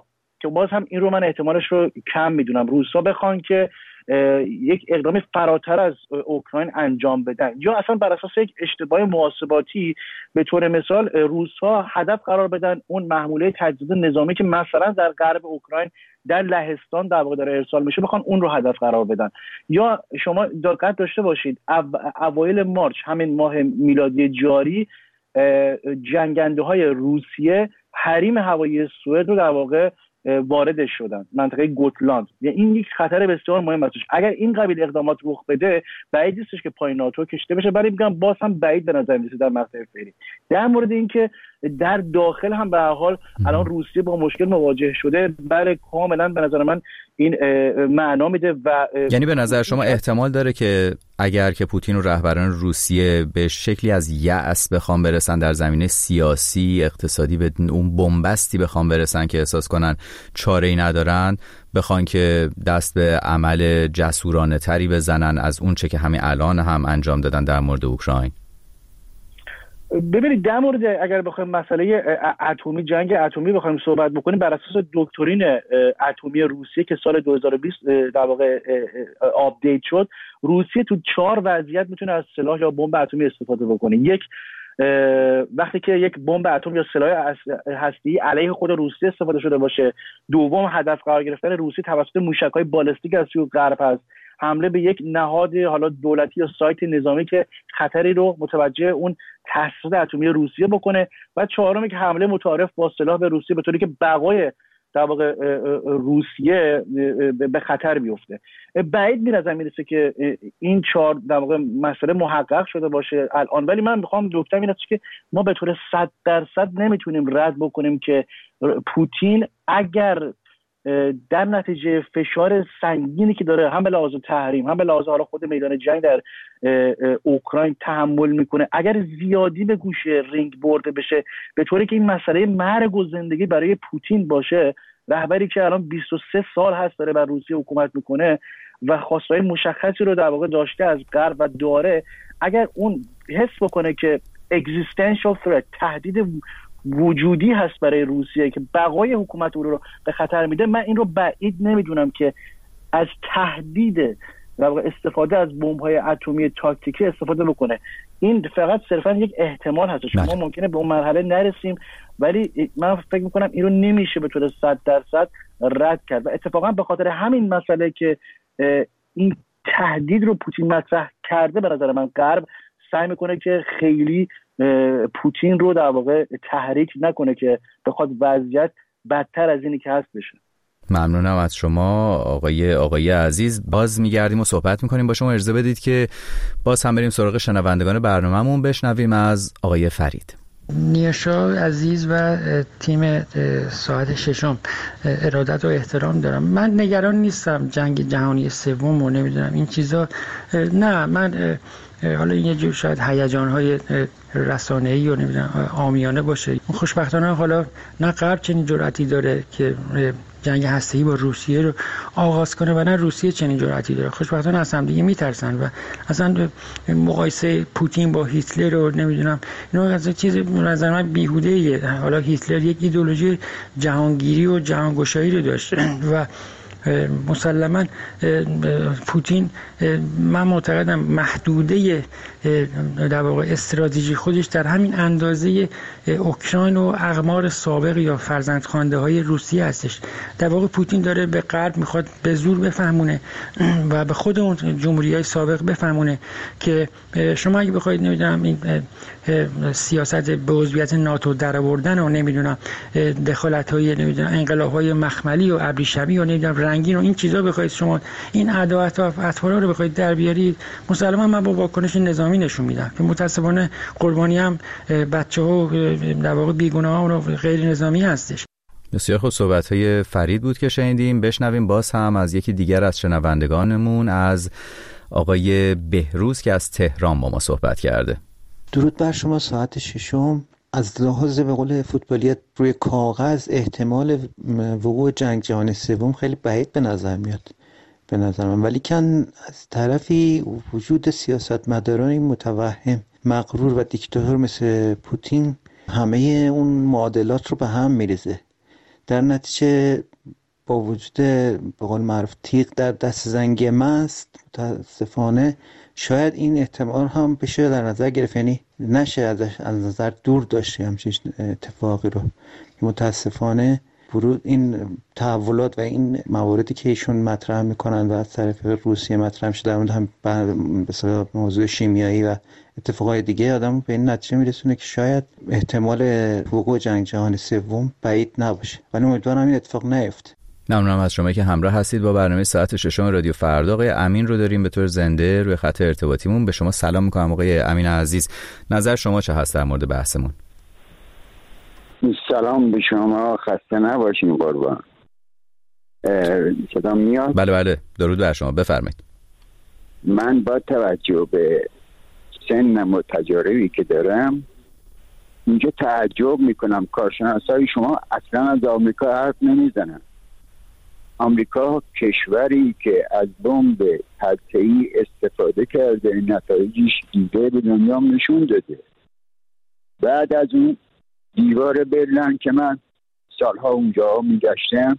که باز هم این رو من احتمالش رو کم میدونم روسا بخوان که یک اقدام فراتر از اوکراین انجام بدن یا اصلا بر اساس یک اشتباه محاسباتی به طور مثال روس‌ها هدف قرار بدن اون محموله تجهیزات نظامی که مثلا در غرب اوکراین در لهستان در واقع داره ارسال میشه بخوان اون رو هدف قرار بدن. یا شما دقت داشته باشید او... اوایل مارچ همین ماه میلادی جاری جنگنده های روسیه حریم هوایی سوئد رو در واقع وارد شدن، منطقه گوتلاند. یعنی این یک خطر بسیار مهم است. اگر این قبیل اقدامات رخ بده بعید نیستش که پای ناتو کشته بشه، ولی میگم باز هم بعید به نظر میاد در مقطع فعلی. در مورد اینکه در داخل هم به هر حال الان روسیه با مشکل مواجه شده، برای کاملا به نظر من این معنا میده و یعنی به نظر شما احتمال داره که اگر که پوتین و رهبران روسیه به شکلی از یأس بخوام برسن در زمینه سیاسی اقتصادی، به اون بنبستی بخوام برسن که احساس کنن چاره‌ای ندارن، بخوان که دست به عمل جسورانه تری بزنن از اون چه که همین الان هم انجام دادن در مورد اوکراین؟ ببینید در مورد اگر بخوایم مسئله اتمی، جنگ اتمی بخوایم صحبت بکنیم، بر اساس دکترین اتمی روسیه که سال دو هزار و بیست در واقع آپدیت شد، روسیه تو چهار وضعیت میتونه از سلاح یا بمب اتمی استفاده بکنه. یک، وقتی که یک بمب اتم یا سلاح هسته‌ای علیه خود روسیه استفاده شده باشه. دوم، هدف قرار گرفتن روسیه توسط موشک‌های بالستیک از سوی غرب است، حمله به یک نهاد حالا دولتی یا سایت نظامی که خطری رو متوجه اون تأسیسات اتمی روسیه بکنه. و چهارم که حمله متعارف با سلاح به روسیه به طوری که بقای در واقع روسیه به خطر بیفته. بعید به نظر میرسه که این چهار در واقع مسئله محقق شده باشه الان، ولی من میخوام نکته این است که ما به طور صد درصد نمیتونیم رد بکنیم که پوتین اگر در نتیجه فشار سنگینی که داره، هم به لحاظ تحریم هم به لحاظ حالا خود میدان جنگ در اوکراین تحمل میکنه، اگر زیادی به گوش رینگ برده بشه به طوری که این مسئله مرگ و زندگی برای پوتین باشه، رهبری که الان بیست و سه سال هست داره بر روسیه حکومت میکنه و خواستهای مشخصی رو در واقع داشته از غرب و داره، اگر اون حس بکنه که existential threat، تهدید وجودی هست برای روسیه که بقای حکومت او رو به خطر میده، من این رو بعید نمیدونم که از تهدید در واقع استفاده از بمب‌های اتمی تاکتیکی استفاده بکنه. این فقط صرفا یک احتمال هست. ما ممکنه به اون مرحله نرسیم، ولی من فکر میکنم این رو نمیشه به طور صد درصد رد کرد. و اتفاقا به خاطر همین مسئله که این تهدید رو پوتین مطرح کرده، به نظر من غرب سعی میکنه که خیلی پوتین رو در واقع تحریک نکنه که بخواد وضعیت بدتر از اینی که هست بشه. ممنونم از شما آقای آقای عزیز. باز میگردیم و صحبت میکنیم با شما. اجازه بدید که باز هم بریم سراغ شنوندگان برنامه‌مون، بشنویم از آقای فرید. نیاشا عزیز و تیم ساعت ششم، ارادت و احترام دارم. من نگران نیستم جنگ جهانی سوم و نمیدونم این چیزا، نه. من حالا این یه جور شاید هیجان‌های رسانه‌ای و نمیدونم عامیانه باشه. خوشبختانه حالا نه غرب چنین جرأتی داره که جنگ هسته‌ای با روسیه رو آغاز کنه و نه روسیه چنین جرأتی داره. خوشبختانه از هم دیگه میترسن و اصلا مقایسه پوتین با هیتلر رو نمیدونم اینا از چیز به نظر من بیهوده‌ایه. حالا هیتلر یک ایدئولوژی جهانگیری و جهانگشایی رو داشت و مسلما پوتین من معتقدم محدوده در واقع استراتژی خودش در همین اندازه اوکراین و اقمار سابق یا فرزندخوانده های روسیه هستش. در واقع پوتین داره به غرب میخواد به زور بفهمونه و به خود اون جمهوری های سابق بفهمونه که شما اگه بخواید نمیدونم این سیاست به عضویت ناتو در آوردن و نمیدونم دخالت های نمیدونم انقلاب های مخملی و ابریشمی و نمیدونم رنگین و این چیزا بخواید شما این ادعاات و اطفالا رو بخواید در بیارید، مسلما من با واکنش نظامی نشون میدم که متاسفانه قربانی هم بچه‌ها در واقع بیگناهان و غیر نظامی هستش. بسیار خوب، صحبت‌های فرید بود که شنیدیم. بشنویم باز هم از یکی دیگر از شنوندگانمون، از آقای بهروز که از تهران با ما صحبت کرده. درود بر شما. ساعت ششم. از لحاظ به قول فوتبالیت روی کاغذ احتمال وقوع جنگ جهانی سوم خیلی بعید به نظر میاد به نظر من، ولی کن از طرفی وجود سیاستمداران متوهم مغرور و دیکتاتور مثل پوتین همه اون معادلات رو به هم میریزه. در نتیجه با وجود به قول معروف تیغ در دست زنگ مست متاسفانه شاید این احتمال هم بشه در نظر گرفت، یعنی نشه ازش از نظر دور داشته همچین اتفاقی رو. متاسفانه ورود این تحولات و این مواردی که ایشون مطرح میکنن و از طرف روسیه مطرح میشه در مورد هم به موضوع شیمیایی و اتفاقای دیگه، آدم به این نتیجه میرسونه که شاید احتمال وقوع جنگ جهانی سوم بعید نباشه، ولی امیدوارم این اتفاق نیفته. ممنونم از شما که همراه هستید با برنامه ساعت ششم رادیو فردا. آقای امین رو داریم به طور زنده روی خط ارتباطیمون. به شما سلام میکنم آقای امین عزیز، نظر شما چه هست در مورد بحثمون؟ سلام به شما، خسته نباشین قربان. صدا میاد؟ بله بله، درود بر شما، بفرمایید. من با توجه به سنم و تجاربی که دارم اینجا تعجب میکنم کارشناسای شما اصلا از آمریکا حرف نمیزنن. آمریکا کشوری که از بمب هسته‌ای استفاده کرده، نتایجش دیده به دنیا نشون داده. بعد از اون دیوار برلین که من سالها اونجا میگشتم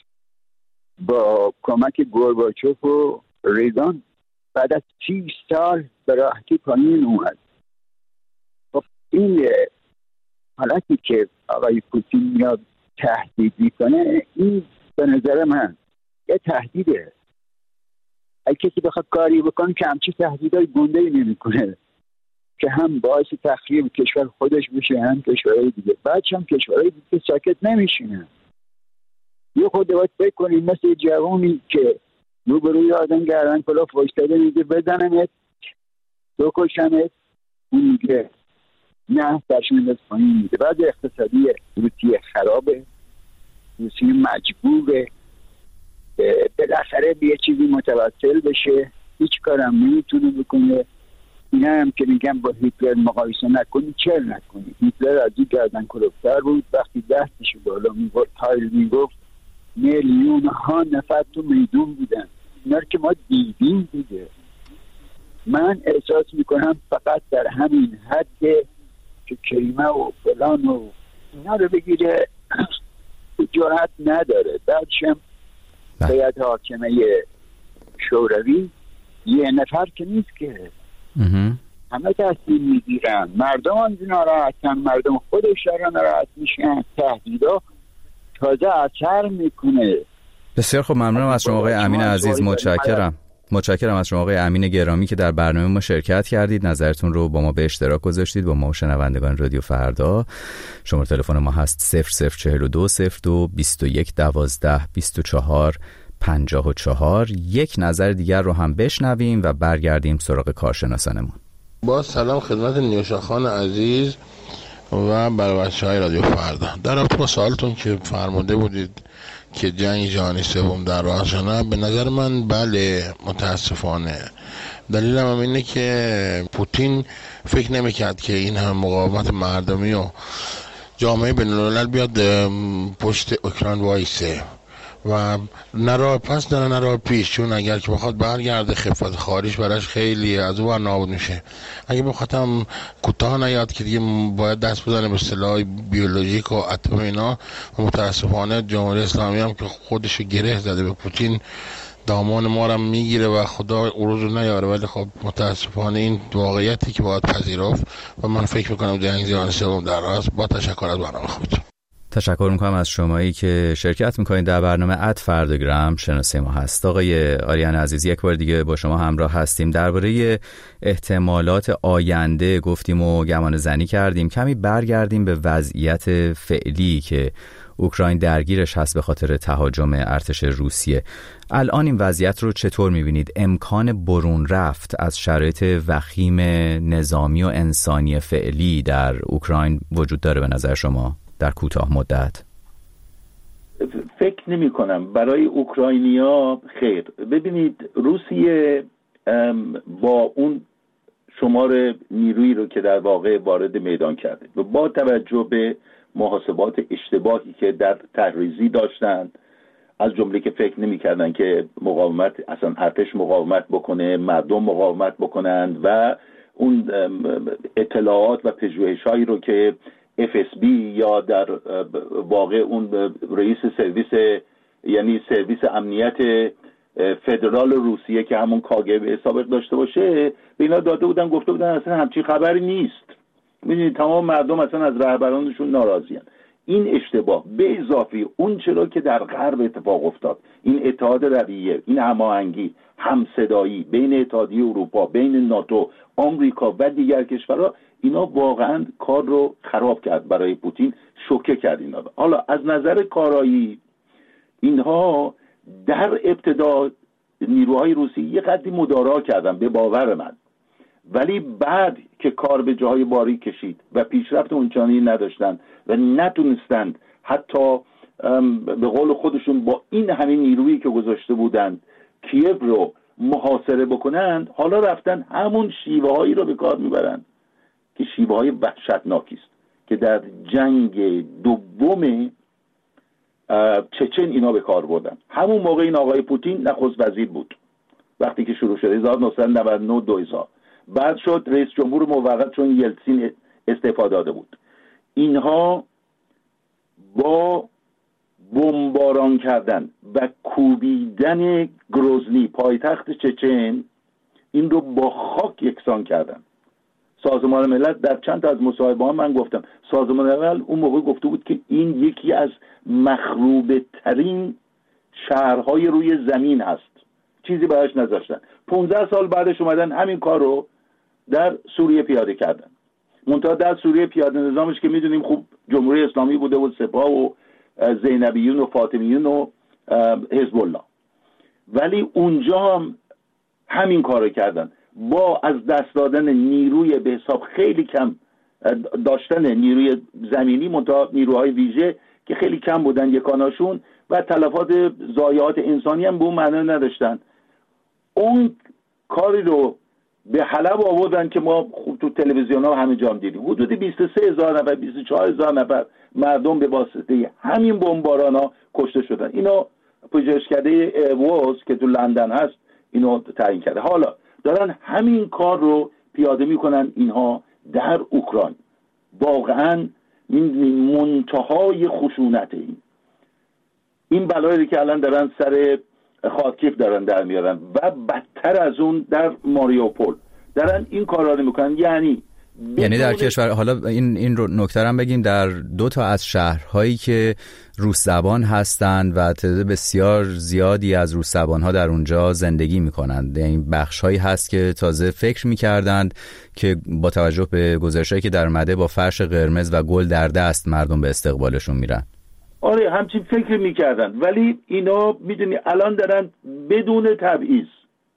با کمک گورباچوف و ریگان بعد از سی سال به راحتی پایین اومد. خب این حالتی که آقای پوتین میاد تهدید میکنه، این به نظر من یه تهدیده. اگه کسی بخواد کاری بکنه که همچی تهدیدهای گنده‌ای نمیکنه که هم باعث تخریب کشور خودش بشه هم کشورهای دیگه. بعدش هم کشورهای دیگه ساکت نمیشینن. یه خود باید فکر کنیم مثل جوانی که روبروی آدم گردن کلاه وایستاده میگه بزنمت بکشمت، اون میگه نه درش مینداز پایین میده. بعد اقتصادی روسیه خرابه، روسیه مجبوره بالاخره به یه چیزی متوسل بشه، هیچ کارم نمیتونه بکنه. اینا هم که میگم با هیتلر مقایسه نکنی، چرا نکنی؟ هیتلر از این گردن کلفتر بود، وقتی دستشو بالا میبرد تایل میگفت میلیون ها نفر تو میدون بودن. اینا رو که ما دیدیم دیگه. من احساس میکنم فقط در همین حد که کریمه و فلان و اینا رو بگیره جرأت نداره. بعدشم باید حاکمه شوروی یه نفر که نیست که همه تصمیم میگیرن، مردم هم ناراحتن، مردم خودش دارن ناراحت میشن، تهدیدا تازه اثر میکنه. بسیار خوب، ممنونم از شما آقای امین عزیز، متشکرم. متشکرم از شما آقای امین گرامی که در برنامه ما شرکت کردید، نظرتون رو با ما به اشتراک گذاشتید با ما و شنوندگان رادیو فردا. شماره تلفن ما هست صفر صفر چهل و دو صفر دو بیست و یک دوازده بیست و چهار پنجاه و چهار. یک نظر دیگر رو هم بشنویم و برگردیم سراغ کارشناسانمون. با سلام خدمت نیوشا خان عزیز و برای بچه‌های رادیو فردا. در رابطه با سوالتون که فرموده بودید که جنگ جهانی سوم در راه شده، به نظر من بله، متاسفانه. دلیلم هم اینه که پوتین فکر نمی‌کرد که این هم مقاومت مردمی و جامعه بین‌الملل بیاد پشت اوکراین وایسه و نه راه پس داره نه راه پیش، چون اگر که بخواد برگرده خفت خاریش براش خیلی از اون نابود میشه. اگه بخواد هم کوتاه نیاد که دیگه باید دست بزنه به سلاح بیولوژیک و اتم اینا، و متاسفانه جمهوری اسلامی هم که خودشو گره زده به پوتین دامان ما رو میگیره و خدا عروض رو نیاره. ولی خب متاسفانه این واقعیتی که باید پذیرفت و من فکر میکنم جنگ جهانی سوم در راه است. با تشکر از برنامه خودتون. تشکر میکنم از شمایی که شرکت میکنید در برنامه اد فرداگرام. شناسه ما هست آقای آریان عزیز، یک بار دیگه با شما همراه هستیم. درباره احتمالات آینده گفتیم و گمان زنی کردیم. کمی برگردیم به وضعیت فعلی که اوکراین درگیرش هست به خاطر تهاجم ارتش روسیه. الان این وضعیت رو چطور میبینید؟ امکان برون رفت از شرایط وخیم نظامی و انسانی فعلی در اوکراین وجود داره به نظر شما در کوتاه مدت؟ فکر نمی کنم برای اوکراینیا خیر. ببینید روسیه با اون شمار نیرویی رو که در واقع وارد میدان کرده و با توجه به محاسبات اشتباهی که در تحریزی داشتند، از جمله که فکر نمی کردن که مقاومت اصلا ارتش مقاومت بکنه، مردم مقاومت بکنند، و اون اطلاعات و پژوهش‌هایی رو که اف اس بی یا در واقع اون رئیس سرویس یعنی سرویس امنیت فدرال روسیه که همون کاگبه سابق داشته باشه به اینا داده بودن، گفته بودن اصلا همچین خبری نیست. میدونید تمام مردم اصلا از رهبرانشون ناراضیان. این اشتباه به اضافه اون چرا که در غرب اتفاق افتاد، این اتحاد رویه، این هماهنگی، همصدایی بین اتحادیه اروپا، بین ناتو، آمریکا و دیگر کشورها، اینا واقعا کار رو خراب کرد برای پوتین، شوکه کرد اینا. حالا از نظر کارایی اینها در ابتدا نیروهای روسی یه قدری مدارا کردن به باور من، ولی بعد که کار به جای باری کشید و پیشرفت اونچنانی نداشتن و نتونستند حتی به قول خودشون با این همین نیرویی که گذاشته بودند کیف رو محاصره بکنند، حالا رفتن همون شیوه هایی رو به کار میبرند که شیوه های وحشتناکی است که در جنگ دوم چچن اینا به کار بردن. همون موقع این آقای پوتین نخست وزیر بود وقتی که شروع شد هزار و نهصد و نود و نه دو هزار، بعد شد رئیس جمهور موقت چون یلتسین استعفا داده بود. اینها با بمباران کردن و کوبیدن گروزنی پایتخت چچن این رو با خاک یکسان کردن. سازمان ملل در چند تا از مصاحبه ها من گفتم، سازمان ملل اون موقع گفته بود که این یکی از مخروبه ترین شهرهای روی زمین هست، چیزی براش نذاشتن. پانزده سال بعدش اومدن همین کار رو در سوریه پیاده کردن. منتها در سوریه پیاده نظامش که میدونیم خوب جمهوری اسلامی بوده و سپاه و زینبیون و فاطمیون و حزب الله، ولی اونجا هم همین کار رو کردن با از دست دادن نیروی به حساب خیلی کم داشتن نیروی زمینی، منتها نیروهای ویژه که خیلی کم بودن یکاناشون و تلفات ضایعات انسانی هم به اون معنی نداشتن. اون کاری رو به حلب آوردن که ما خوب تو تلویزیون ها همه جا دیدیم، حدود بیست و سه هزار نفر بیست و چهار هزار نفر مردم به واسطه همین بمباران ها کشته شدن. اینو پژوهشکده ایروز که تو لندن هست اینو تعیین کرده. حالا دارن همین کار رو پیاده میکنن اینها در اوکراین. واقعا منتهای خشونت این این بلایی که الان دارن سر خارکیف دارن در میارن و بدتر از اون در ماریوپول دارن این کارا رو میکنن. یعنی یعنی در کشور، حالا این این رو نکته هم بگیم، در دو تا از شهرهایی که روس زبان هستند و تعداد بسیار زیادی از روس زبان‌ها در اونجا زندگی می‌کنند. یعنی بخش‌هایی هست که تازه فکر می‌کردند که با توجه به گزارشایی که در اومده با فرش قرمز و گل در دست مردم به استقبالشون میرن. آره همچین فکر می‌کردن، ولی اینا می‌دونی الان دارن بدون تبعیض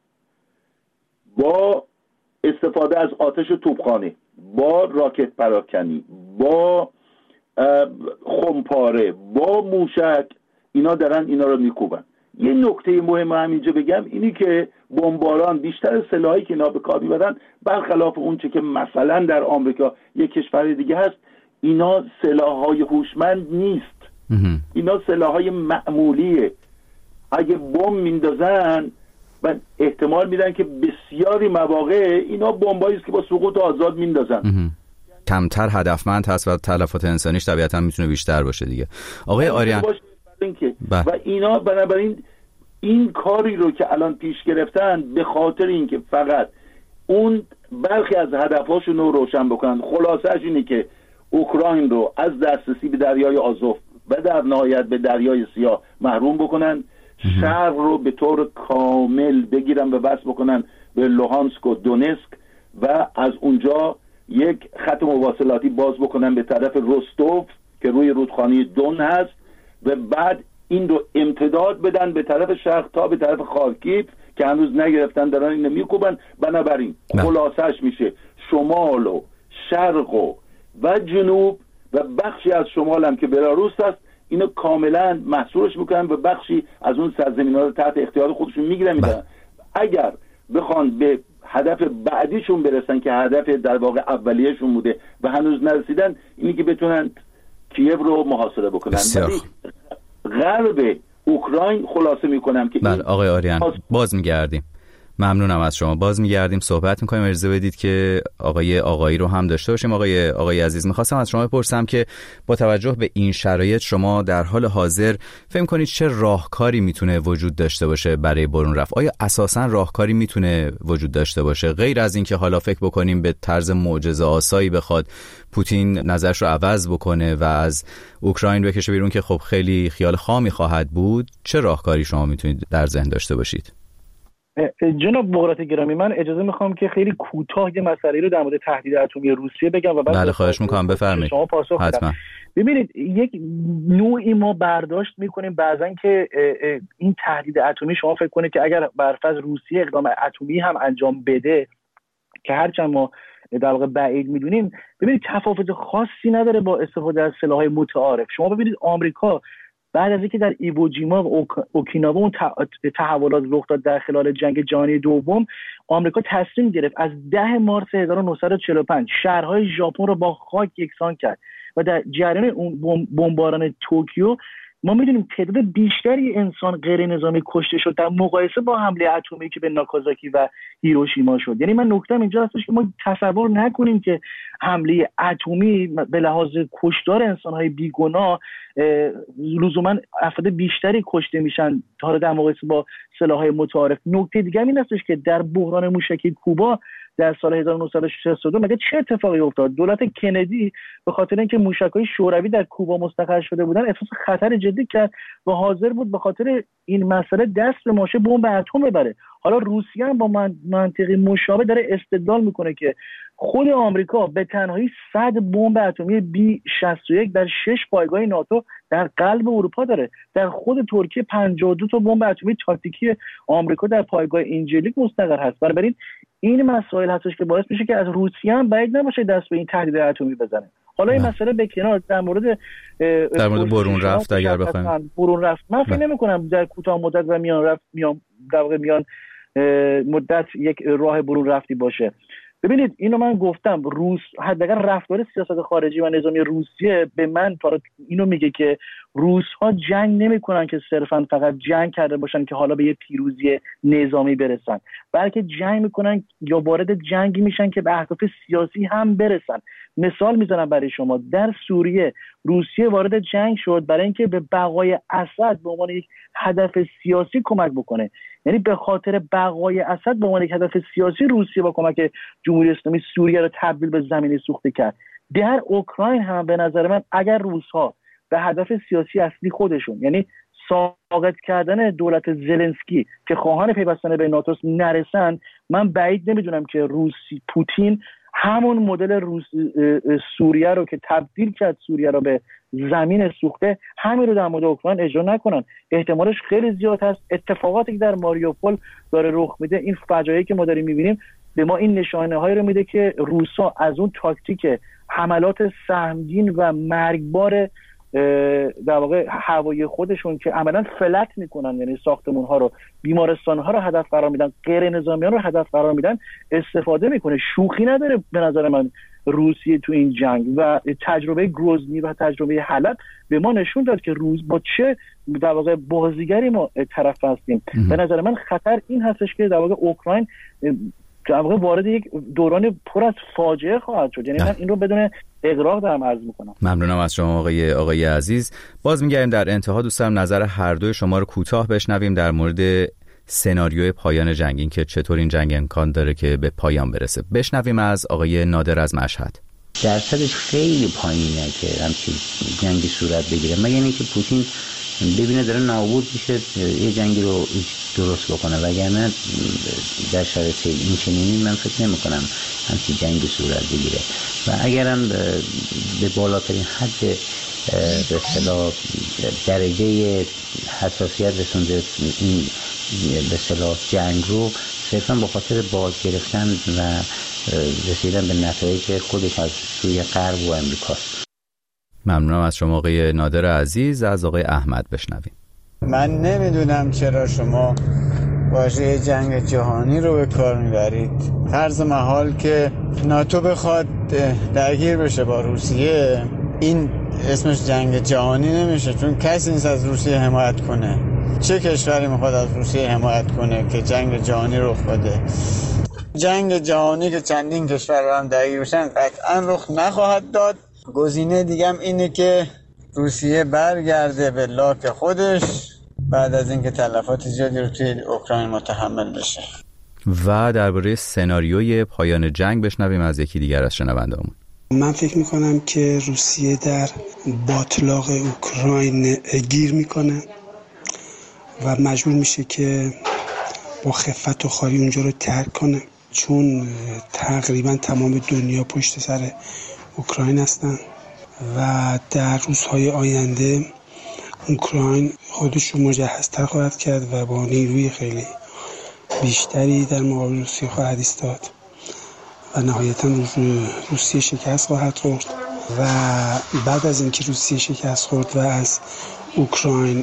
با استفاده از آتش توپخانه، با راکت پراکنی، با خمپاره، با موشک، اینا دارن اینا رو میکوبن. یه نکته مهم همینجا بگم اینی که بمباران بیشتر سلاحی که اینا به کار میبرن برخلاف اون چه که مثلا در آمریکا یک کشور دیگه هست، اینا سلاح‌های هوشمند نیست. اینا سلاح‌های معمولیه. اگه بمب میندازن و احتمال میدن که بسیاری مواقع اینا بمبایی است که با سقوط آزاد میندازن. کمتر هدفمند هست و تلفات انسانیش طبیعتا میتونه بیشتر باشه دیگه. آقای آریان و اینا بنابراین این کاری رو که الان پیش گرفتن به خاطر اینکه فقط اون برخی از هدفهاشون رو روشن بکنن، خلاصش اینه که اوکراین رو از دسترسی به دریای آزوف و در نهایت به دریای سیاه محروم بکنن، شرق رو به طور کامل بگیرن و وصل بکنن به لوهانسک و دونسک و از اونجا یک خط مواصلاتی باز بکنن به طرف رستوف که روی رودخانه دون هست و بعد این رو امتداد بدن به طرف شرق تا به طرف خارکیف که هنوز نگرفتن، دارن اینو میکوبن. بنابراین خلاصش میشه شمال و شرق و, و جنوب و بخشی از شمال هم که بلاروس هست اینو کاملا محصورش میکنن و بخشی از اون سرزمین‌ها رو تحت اختیار خودشون میگیرن میدن. اگر بخوان به هدف بعدیشون برسن که هدف در واقع اولیه‌شون بوده و هنوز نرسیدن، اینی که بتونن کیف رو محاصره بکنن. ولی غرب اوکراین خلاصه میکنم که بله آقای آریان باز میگردیم ممنونم از شما. باز میگردیم صحبت میکنیم. اجازه بدید که آقای آقایی رو هم داشته باشیم. آقای آقای عزیز، میخواستم از شما بپرسم که با توجه به این شرایط شما در حال حاضر فکر کنید چه راهکاری میتونه وجود داشته باشه برای برون رفت؟ آیا اساساً راهکاری میتونه وجود داشته باشه غیر از این که حالا فکر بکنیم به طرز معجزه آسایی بخواد پوتین نظرش رو عوض بکنه و از اوکراین بکشه بیرون که خب خیلی خیال خامی خواهد بود؟ چه راهکاری شما میتونید در ذهن داشته باشید؟ جناب بغراتی گرامی، من اجازه میخوام که خیلی کوتاه یه مسئله رو در مورد تهدید اتمی روسیه بگم و بعد بله خواهش میکنم بفرمایید. شما پاسخ حتما. ببینید، یک نوعی ما برداشت میکنیم بعضن که این تهدید اتمی، شما فکر کنید که اگر برفرض روسیه اقدام اتمی هم انجام بده که هرچند ما در واقع بعید میدونیم، ببینید تفاوت خاصی نداره با استفاده از سلاح‌های متعارف. شما ببینید آمریکا بعد از اینکه در ایووجیما و اوکیناوا اون تحولات رخ داد در خلال جنگ جهانی دوم، آمریکا تصمیم گرفت از ده مارس هزار و نهصد و چهل و پنج شهرهای ژاپن رو با خاک یکسان کرد و در جریان اون بمباران توکیو ما میدونیم تعداد بیشتری انسان غیر نظامی کشته شد در مقایسه با حمله اتمی که به ناکازاکی و هیروشیما شد. یعنی من نکته‌ام اینجا هستش که ما تصور نکنیم که حمله اتمی به لحاظ کشتار انسان‌های بیگناه لزوما افراد بیشتری کشته میشن تا در مقایسه با سلاح‌های متعارف. نکته دیگه این هستش که در بحران موشکی کوبا در سال هزار و نهصد و شصت و دو مگه چه اتفاقی افتاد؟ دولت کندی به خاطر اینکه موشک‌های شوروی در کوبا مستقر شده بودن احساس خطر جدی کرد و حاضر بود به خاطر این مسئله دست به ماشه بمب اتم ببره. حالا روسیه هم با من منطقی مشابه داره استدلال میکنه که خود آمریکا به تنهایی صد بمب اتمی بی شصت و یک در شش پایگاه ناتو در قلب اروپا داره. در خود ترکیه پنجاه و دو تا بمب اتمی تاکتیکی آمریکا در پایگاه اینجلیک مستقر هست. بنابراین این مسائل هستش که باعث میشه که از روسیه هم بعید نباشه دست به این تهدید اتمی بزنه. حالا این مسئله به کنار، در مورد در مورد برون رفت اگر بخوایم برون رفت من فکر نمی‌کنم در کوتاه مدت و میان رفت میان در واقع میان مدت یک راه برون رفتی باشه. ببینید اینو من گفتم، روس حداقل رفتار سیاست خارجی و نظامی روسیه به من اینو میگه که روس ها جنگ نمیکنن که صرفا فقط جنگ کرده باشن که حالا به یه پیروزی نظامی برسن، بلکه جنگ میکنن یا وارد جنگی میشن که به اهداف سیاسی هم برسن. مثال میزنم برای شما، در سوریه روسیه وارد جنگ شد برای اینکه به بقای اسد به عنوان یک هدف سیاسی کمک بکنه. یعنی به خاطر بقای اسد به عنوان یک هدف سیاسی روسیه با کمک جمهوری اسلامی سوریه رو تبدیل به زمین سوخته کرد. در اوکراین هم به نظر من اگر روس‌ها به هدف سیاسی اصلی خودشون، یعنی ساقط کردن دولت زلنسکی که خواهان پیوستن به ناتو نرسن، من بعید نمیدونم که روسی پوتین همون مدل روس سوریه رو که تبدیل کرد سوریه رو به زمین سوخته همین رو در مورد اوکراین اجرا نکنن. احتمالش خیلی زیاد هست. اتفاقاتی که در ماریوپول داره رخ میده، این فجایعی که ما داریم میبینیم، به ما این نشانه‌هایی رو میده که روسا از اون تاکتیک حملات سهمگین و مرگبار در واقع هوایی خودشون که عملاً فلت میکنن، یعنی ساختمان‌ها رو، بیمارستان‌ها رو هدف قرار میدن، غیر نظامیان رو هدف قرار میدن، استفاده میکنه. شوخی نداره به نظر من روسیه تو این جنگ و تجربه گروزنی و تجربه حلب به ما نشون داد که روز با چه در واقع بازیگری ما طرف هستیم. به نظر من خطر این هستش که در واقع اوکراین در واقع وارد یک دوران پر از فاجعه خواهد شد. یعنی من این رو بدون اغراق دارم عرض میکنم. ممنونم از شما آقای آقای عزیز. باز میگردیم در انتها دوستم نظر هر دوی شما رو کوتاه بشنویم در مورد سناریوی پایان جنگ، این که چطور این جنگ امکان داره که به پایان برسه. بشنویم از آقای نادر از مشهد. درصدش خیلی پایینه که همچین جنگی صورت بگیره، مگر اینکه پوتین ببینه داره نابود میشه یه جنگی رو درست بکنه، وگرنه در شرایط این چنینی من فکر نمی کنم همچین جنگی صورت بگیره. و اگرم به بالاترین حد به اصطلاح درجه حساسیت رسونده این به اصطلاح جنگ رو صرفا با خاطر باز گرفتن و رسیدن به نتایج خودش از سوی غرب و امریکاست. ممنونم از شما آقای نادر عزیز. از آقای احمد بشنویم. من نمیدونم چرا شما واژه جنگ جهانی رو به کار میبرید. فرض محال که ناتو بخواد درگیر بشه با روسیه، این اسمش جنگ جهانی نمیشه، چون کسی نیست از روسیه حمایت کنه. چه کشوری میخواد از روسیه حمایت کنه که جنگ جهانی رخ بده؟ جنگ جهانی که چندین کشور هم درگیر بشن قطعا رخ نخواهد داد. گزینه دیگه هم اینه که روسیه برگرده به لاک خودش بعد از اینکه تلفات زیادی رو توی اوکراین متحمل بشه. و درباره سناریوی پایان جنگ بشنویم از یکی دیگر از شنوندهامون. من فکر میکنم که روسیه در باتلاق اوکراین گیر میکنه و مجبور میشه که با خفت و خاری اونجا رو ترک کنه، چون تقریبا تمام دنیا پشت سر اوکراین هستن و در روزهای آینده اوکراین خودش رو مجهزتر خواهد کرد و با نیروی خیلی بیشتری در مقابل روسیه خواهد ایستاد و نهایتا روسیه شکست خواهد خورد و بعد از اینکه روسیه شکست خورد و از اوکراین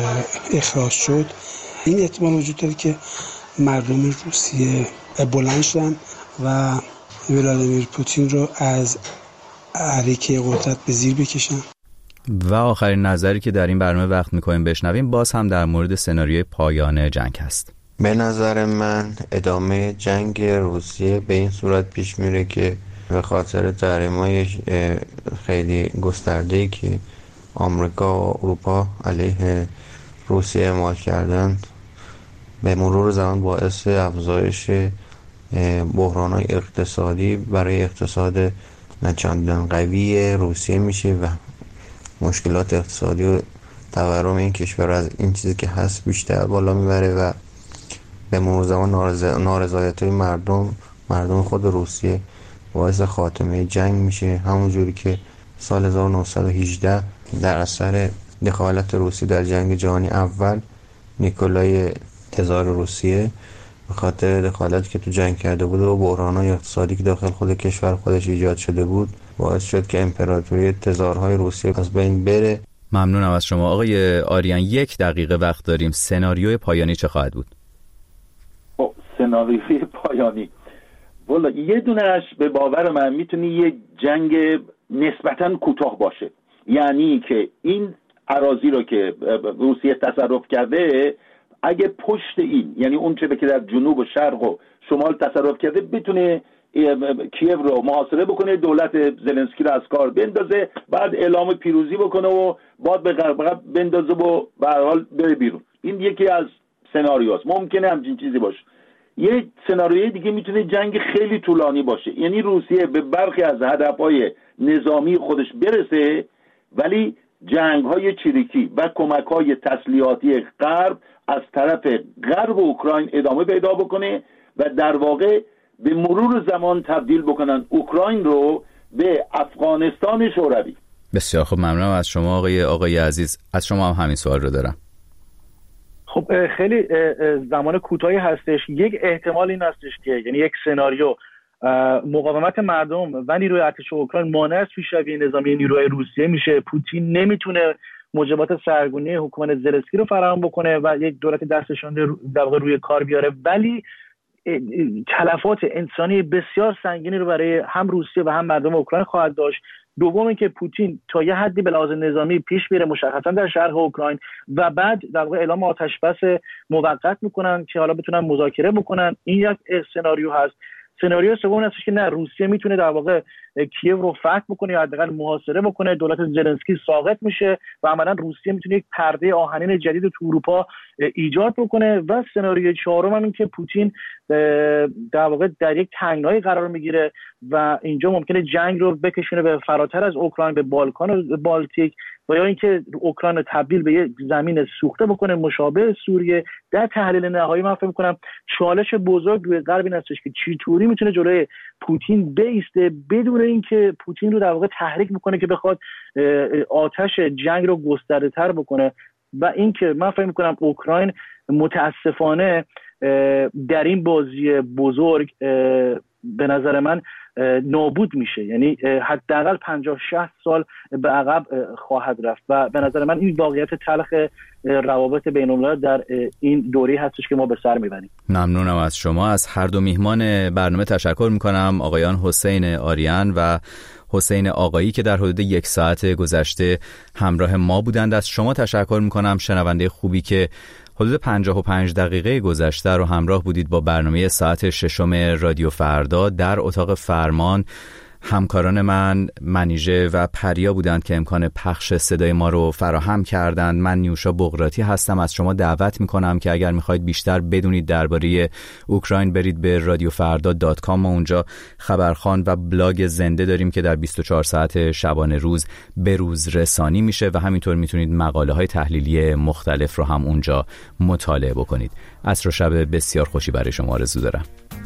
اخراج شد، این احتمال وجود داره که مردم روسیه بلند شدن و ولادیمیر پوتین رو از عریکه قدرت به زیر بکشن. و آخرین نظری که در این برنامه وقت میکنیم بشنویم باز هم در مورد سناریوی پایان جنگ هست. به نظر من ادامه جنگ روسیه به این صورت پیش میره که به خاطر تحریم‌های خیلی گسترده‌ای که آمریکا و اروپا علیه روسیه اعمال کردند به مرور زمان باعث افزایش بحران‌های اقتصادی برای اقتصاد نچندان قوی روسیه میشه و مشکلات اقتصادی و تورم این کشور از این چیزی که هست بیشتر بالا میبره و به مرور زمان نارضایتی مردم مردم خود روسیه باعث خاتمه جنگ میشه، همونجوری که سال هزار و نهصد و هجده در اثر دخالت روسیه در جنگ جهانی اول نیکولای تزار روسیه به خاطر دخالتی که تو جنگ کرده بود و بحران‌های اقتصادی که داخل خود کشور خودش ایجاد شده بود باعث شد که امپراتوری تزارهای روسیه از بین بره. ممنونم از شما آقای آریان. یک دقیقه وقت داریم. سناریوی پایانی چه خواهد بود؟ خب سناریوی پایانی والا یه دونهش به باور من میتونه یه جنگ نسبتاً کوتاه باشه، یعنی که این اراضی رو که روسیه تصرف کرده اگه پشت این، یعنی اون چه که در جنوب و شرق و شمال تصرف کرده، بتونه کیف رو محاصره بکنه، دولت زلنسکی رو از کار بندازه، بعد اعلام پیروزی بکنه و بعد به غرب بندازه و به هر حال بره بیرون. این یکی از سناریوست. ممکنه همچین چیزی باشه. یه سناریوی دیگه میتونه جنگ خیلی طولانی باشه، یعنی روسیه به برخی از هدفهای نظامی خودش برسه ولی جنگ‌های چریکی و کمک‌های تسلیحاتی غرب از طرف غرب اوکراین ادامه پیدا بکنه و در واقع به مرور زمان تبدیل بکنن اوکراین رو به افغانستان شوروی. بسیار خوب، ممنونم از شما آقای آقای عزیز. از شما هم همین سوال رو دارم. خب خیلی زمان کوتاهی هستش. یک احتمال این هستش که یعنی یک سناریو مقاومت مردم و نیروی ارتش اوکراین مانع از پیشروی نظامی نیروهای روسیه میشه. پوتین نمیتونه موجبات سرگونی حکومت زلنسکی رو فراهم بکنه و یک دولت دستشان در واقع روی کار بیاره، ولی تلفات انسانی بسیار سنگینی رو برای هم روسیه و هم مردم اوکراین خواهد داشت. دوم اینکه پوتین تا یه حدی به لحاظ نظامی پیش میره مشخصا در شرق اوکراین و بعد در واقع اعلام آتش بس موقت میکنن که حالا بتونن مذاکره بکنن. این یک سناریو هست. سناریو سوم هستش که نه، روسیه میتونه در واقع کیف رو فتح بکنه یا حداقل محاصره بکنه، دولت زلنسکی ساقط میشه و عملا روسیه میتونه یک پرده آهنین جدید تو اروپا ایجاد بکنه. و سناریوی چهارم هم این که پوتین در واقع در یک تنگنایی قرار میگیره و اینجا ممکنه جنگ رو بکشونه به فراتر از اوکراین، به بالکان و بالتیک، و یا اینکه اوکراین رو تبدیل به یک زمین سوخته بکنه مشابه سوریه. در تحلیل نهایی من فکر می‌کنم چالش بزرگ روی غرب این هستش که چطوری میتونه جلوی پوتین بایسته بدون اینکه پوتین رو در واقع تحریک بکنه که بخواد آتش جنگ رو گسترده‌تر بکنه. و اینکه من فکر می‌کنم اوکراین متاسفانه در این بازی بزرگ به نظر من نابود میشه، یعنی حداقل پنجاه شصت سال به عقب خواهد رفت و به نظر من این واقعیت تلخ روابط بین الملل در این دوره هستش که ما به سر میبریم. ممنونم از شما. از هر دو میهمان برنامه تشکر میکنم، آقایان حسین آریان و حسین آقایی که در حدود یک ساعت گذشته همراه ما بودند. از شما تشکر میکنم شنونده خوبی که حدود پنجاه و پنج دقیقه گذشته رو همراه بودید با برنامه ساعت ششم رادیو فردا. در اتاق فرمان همکاران من منیژه و پریا بودند که امکان پخش صدای ما رو فراهم کردند. من نیوشا بغراتی هستم. از شما دعوت میکنم که اگر میخواید بیشتر بدونید درباره اوکراین برید به رادیو فردا دات کام. ما اونجا خبرخوان و بلاگ زنده داریم که در بیست و چهار ساعت شبانه روز به روز رسانی میشه و همینطور میتونید مقاله های تحلیلی مختلف رو هم اونجا مطالعه بکنید. عصر و شب بسیار خوشی برای شما آرزو دارم.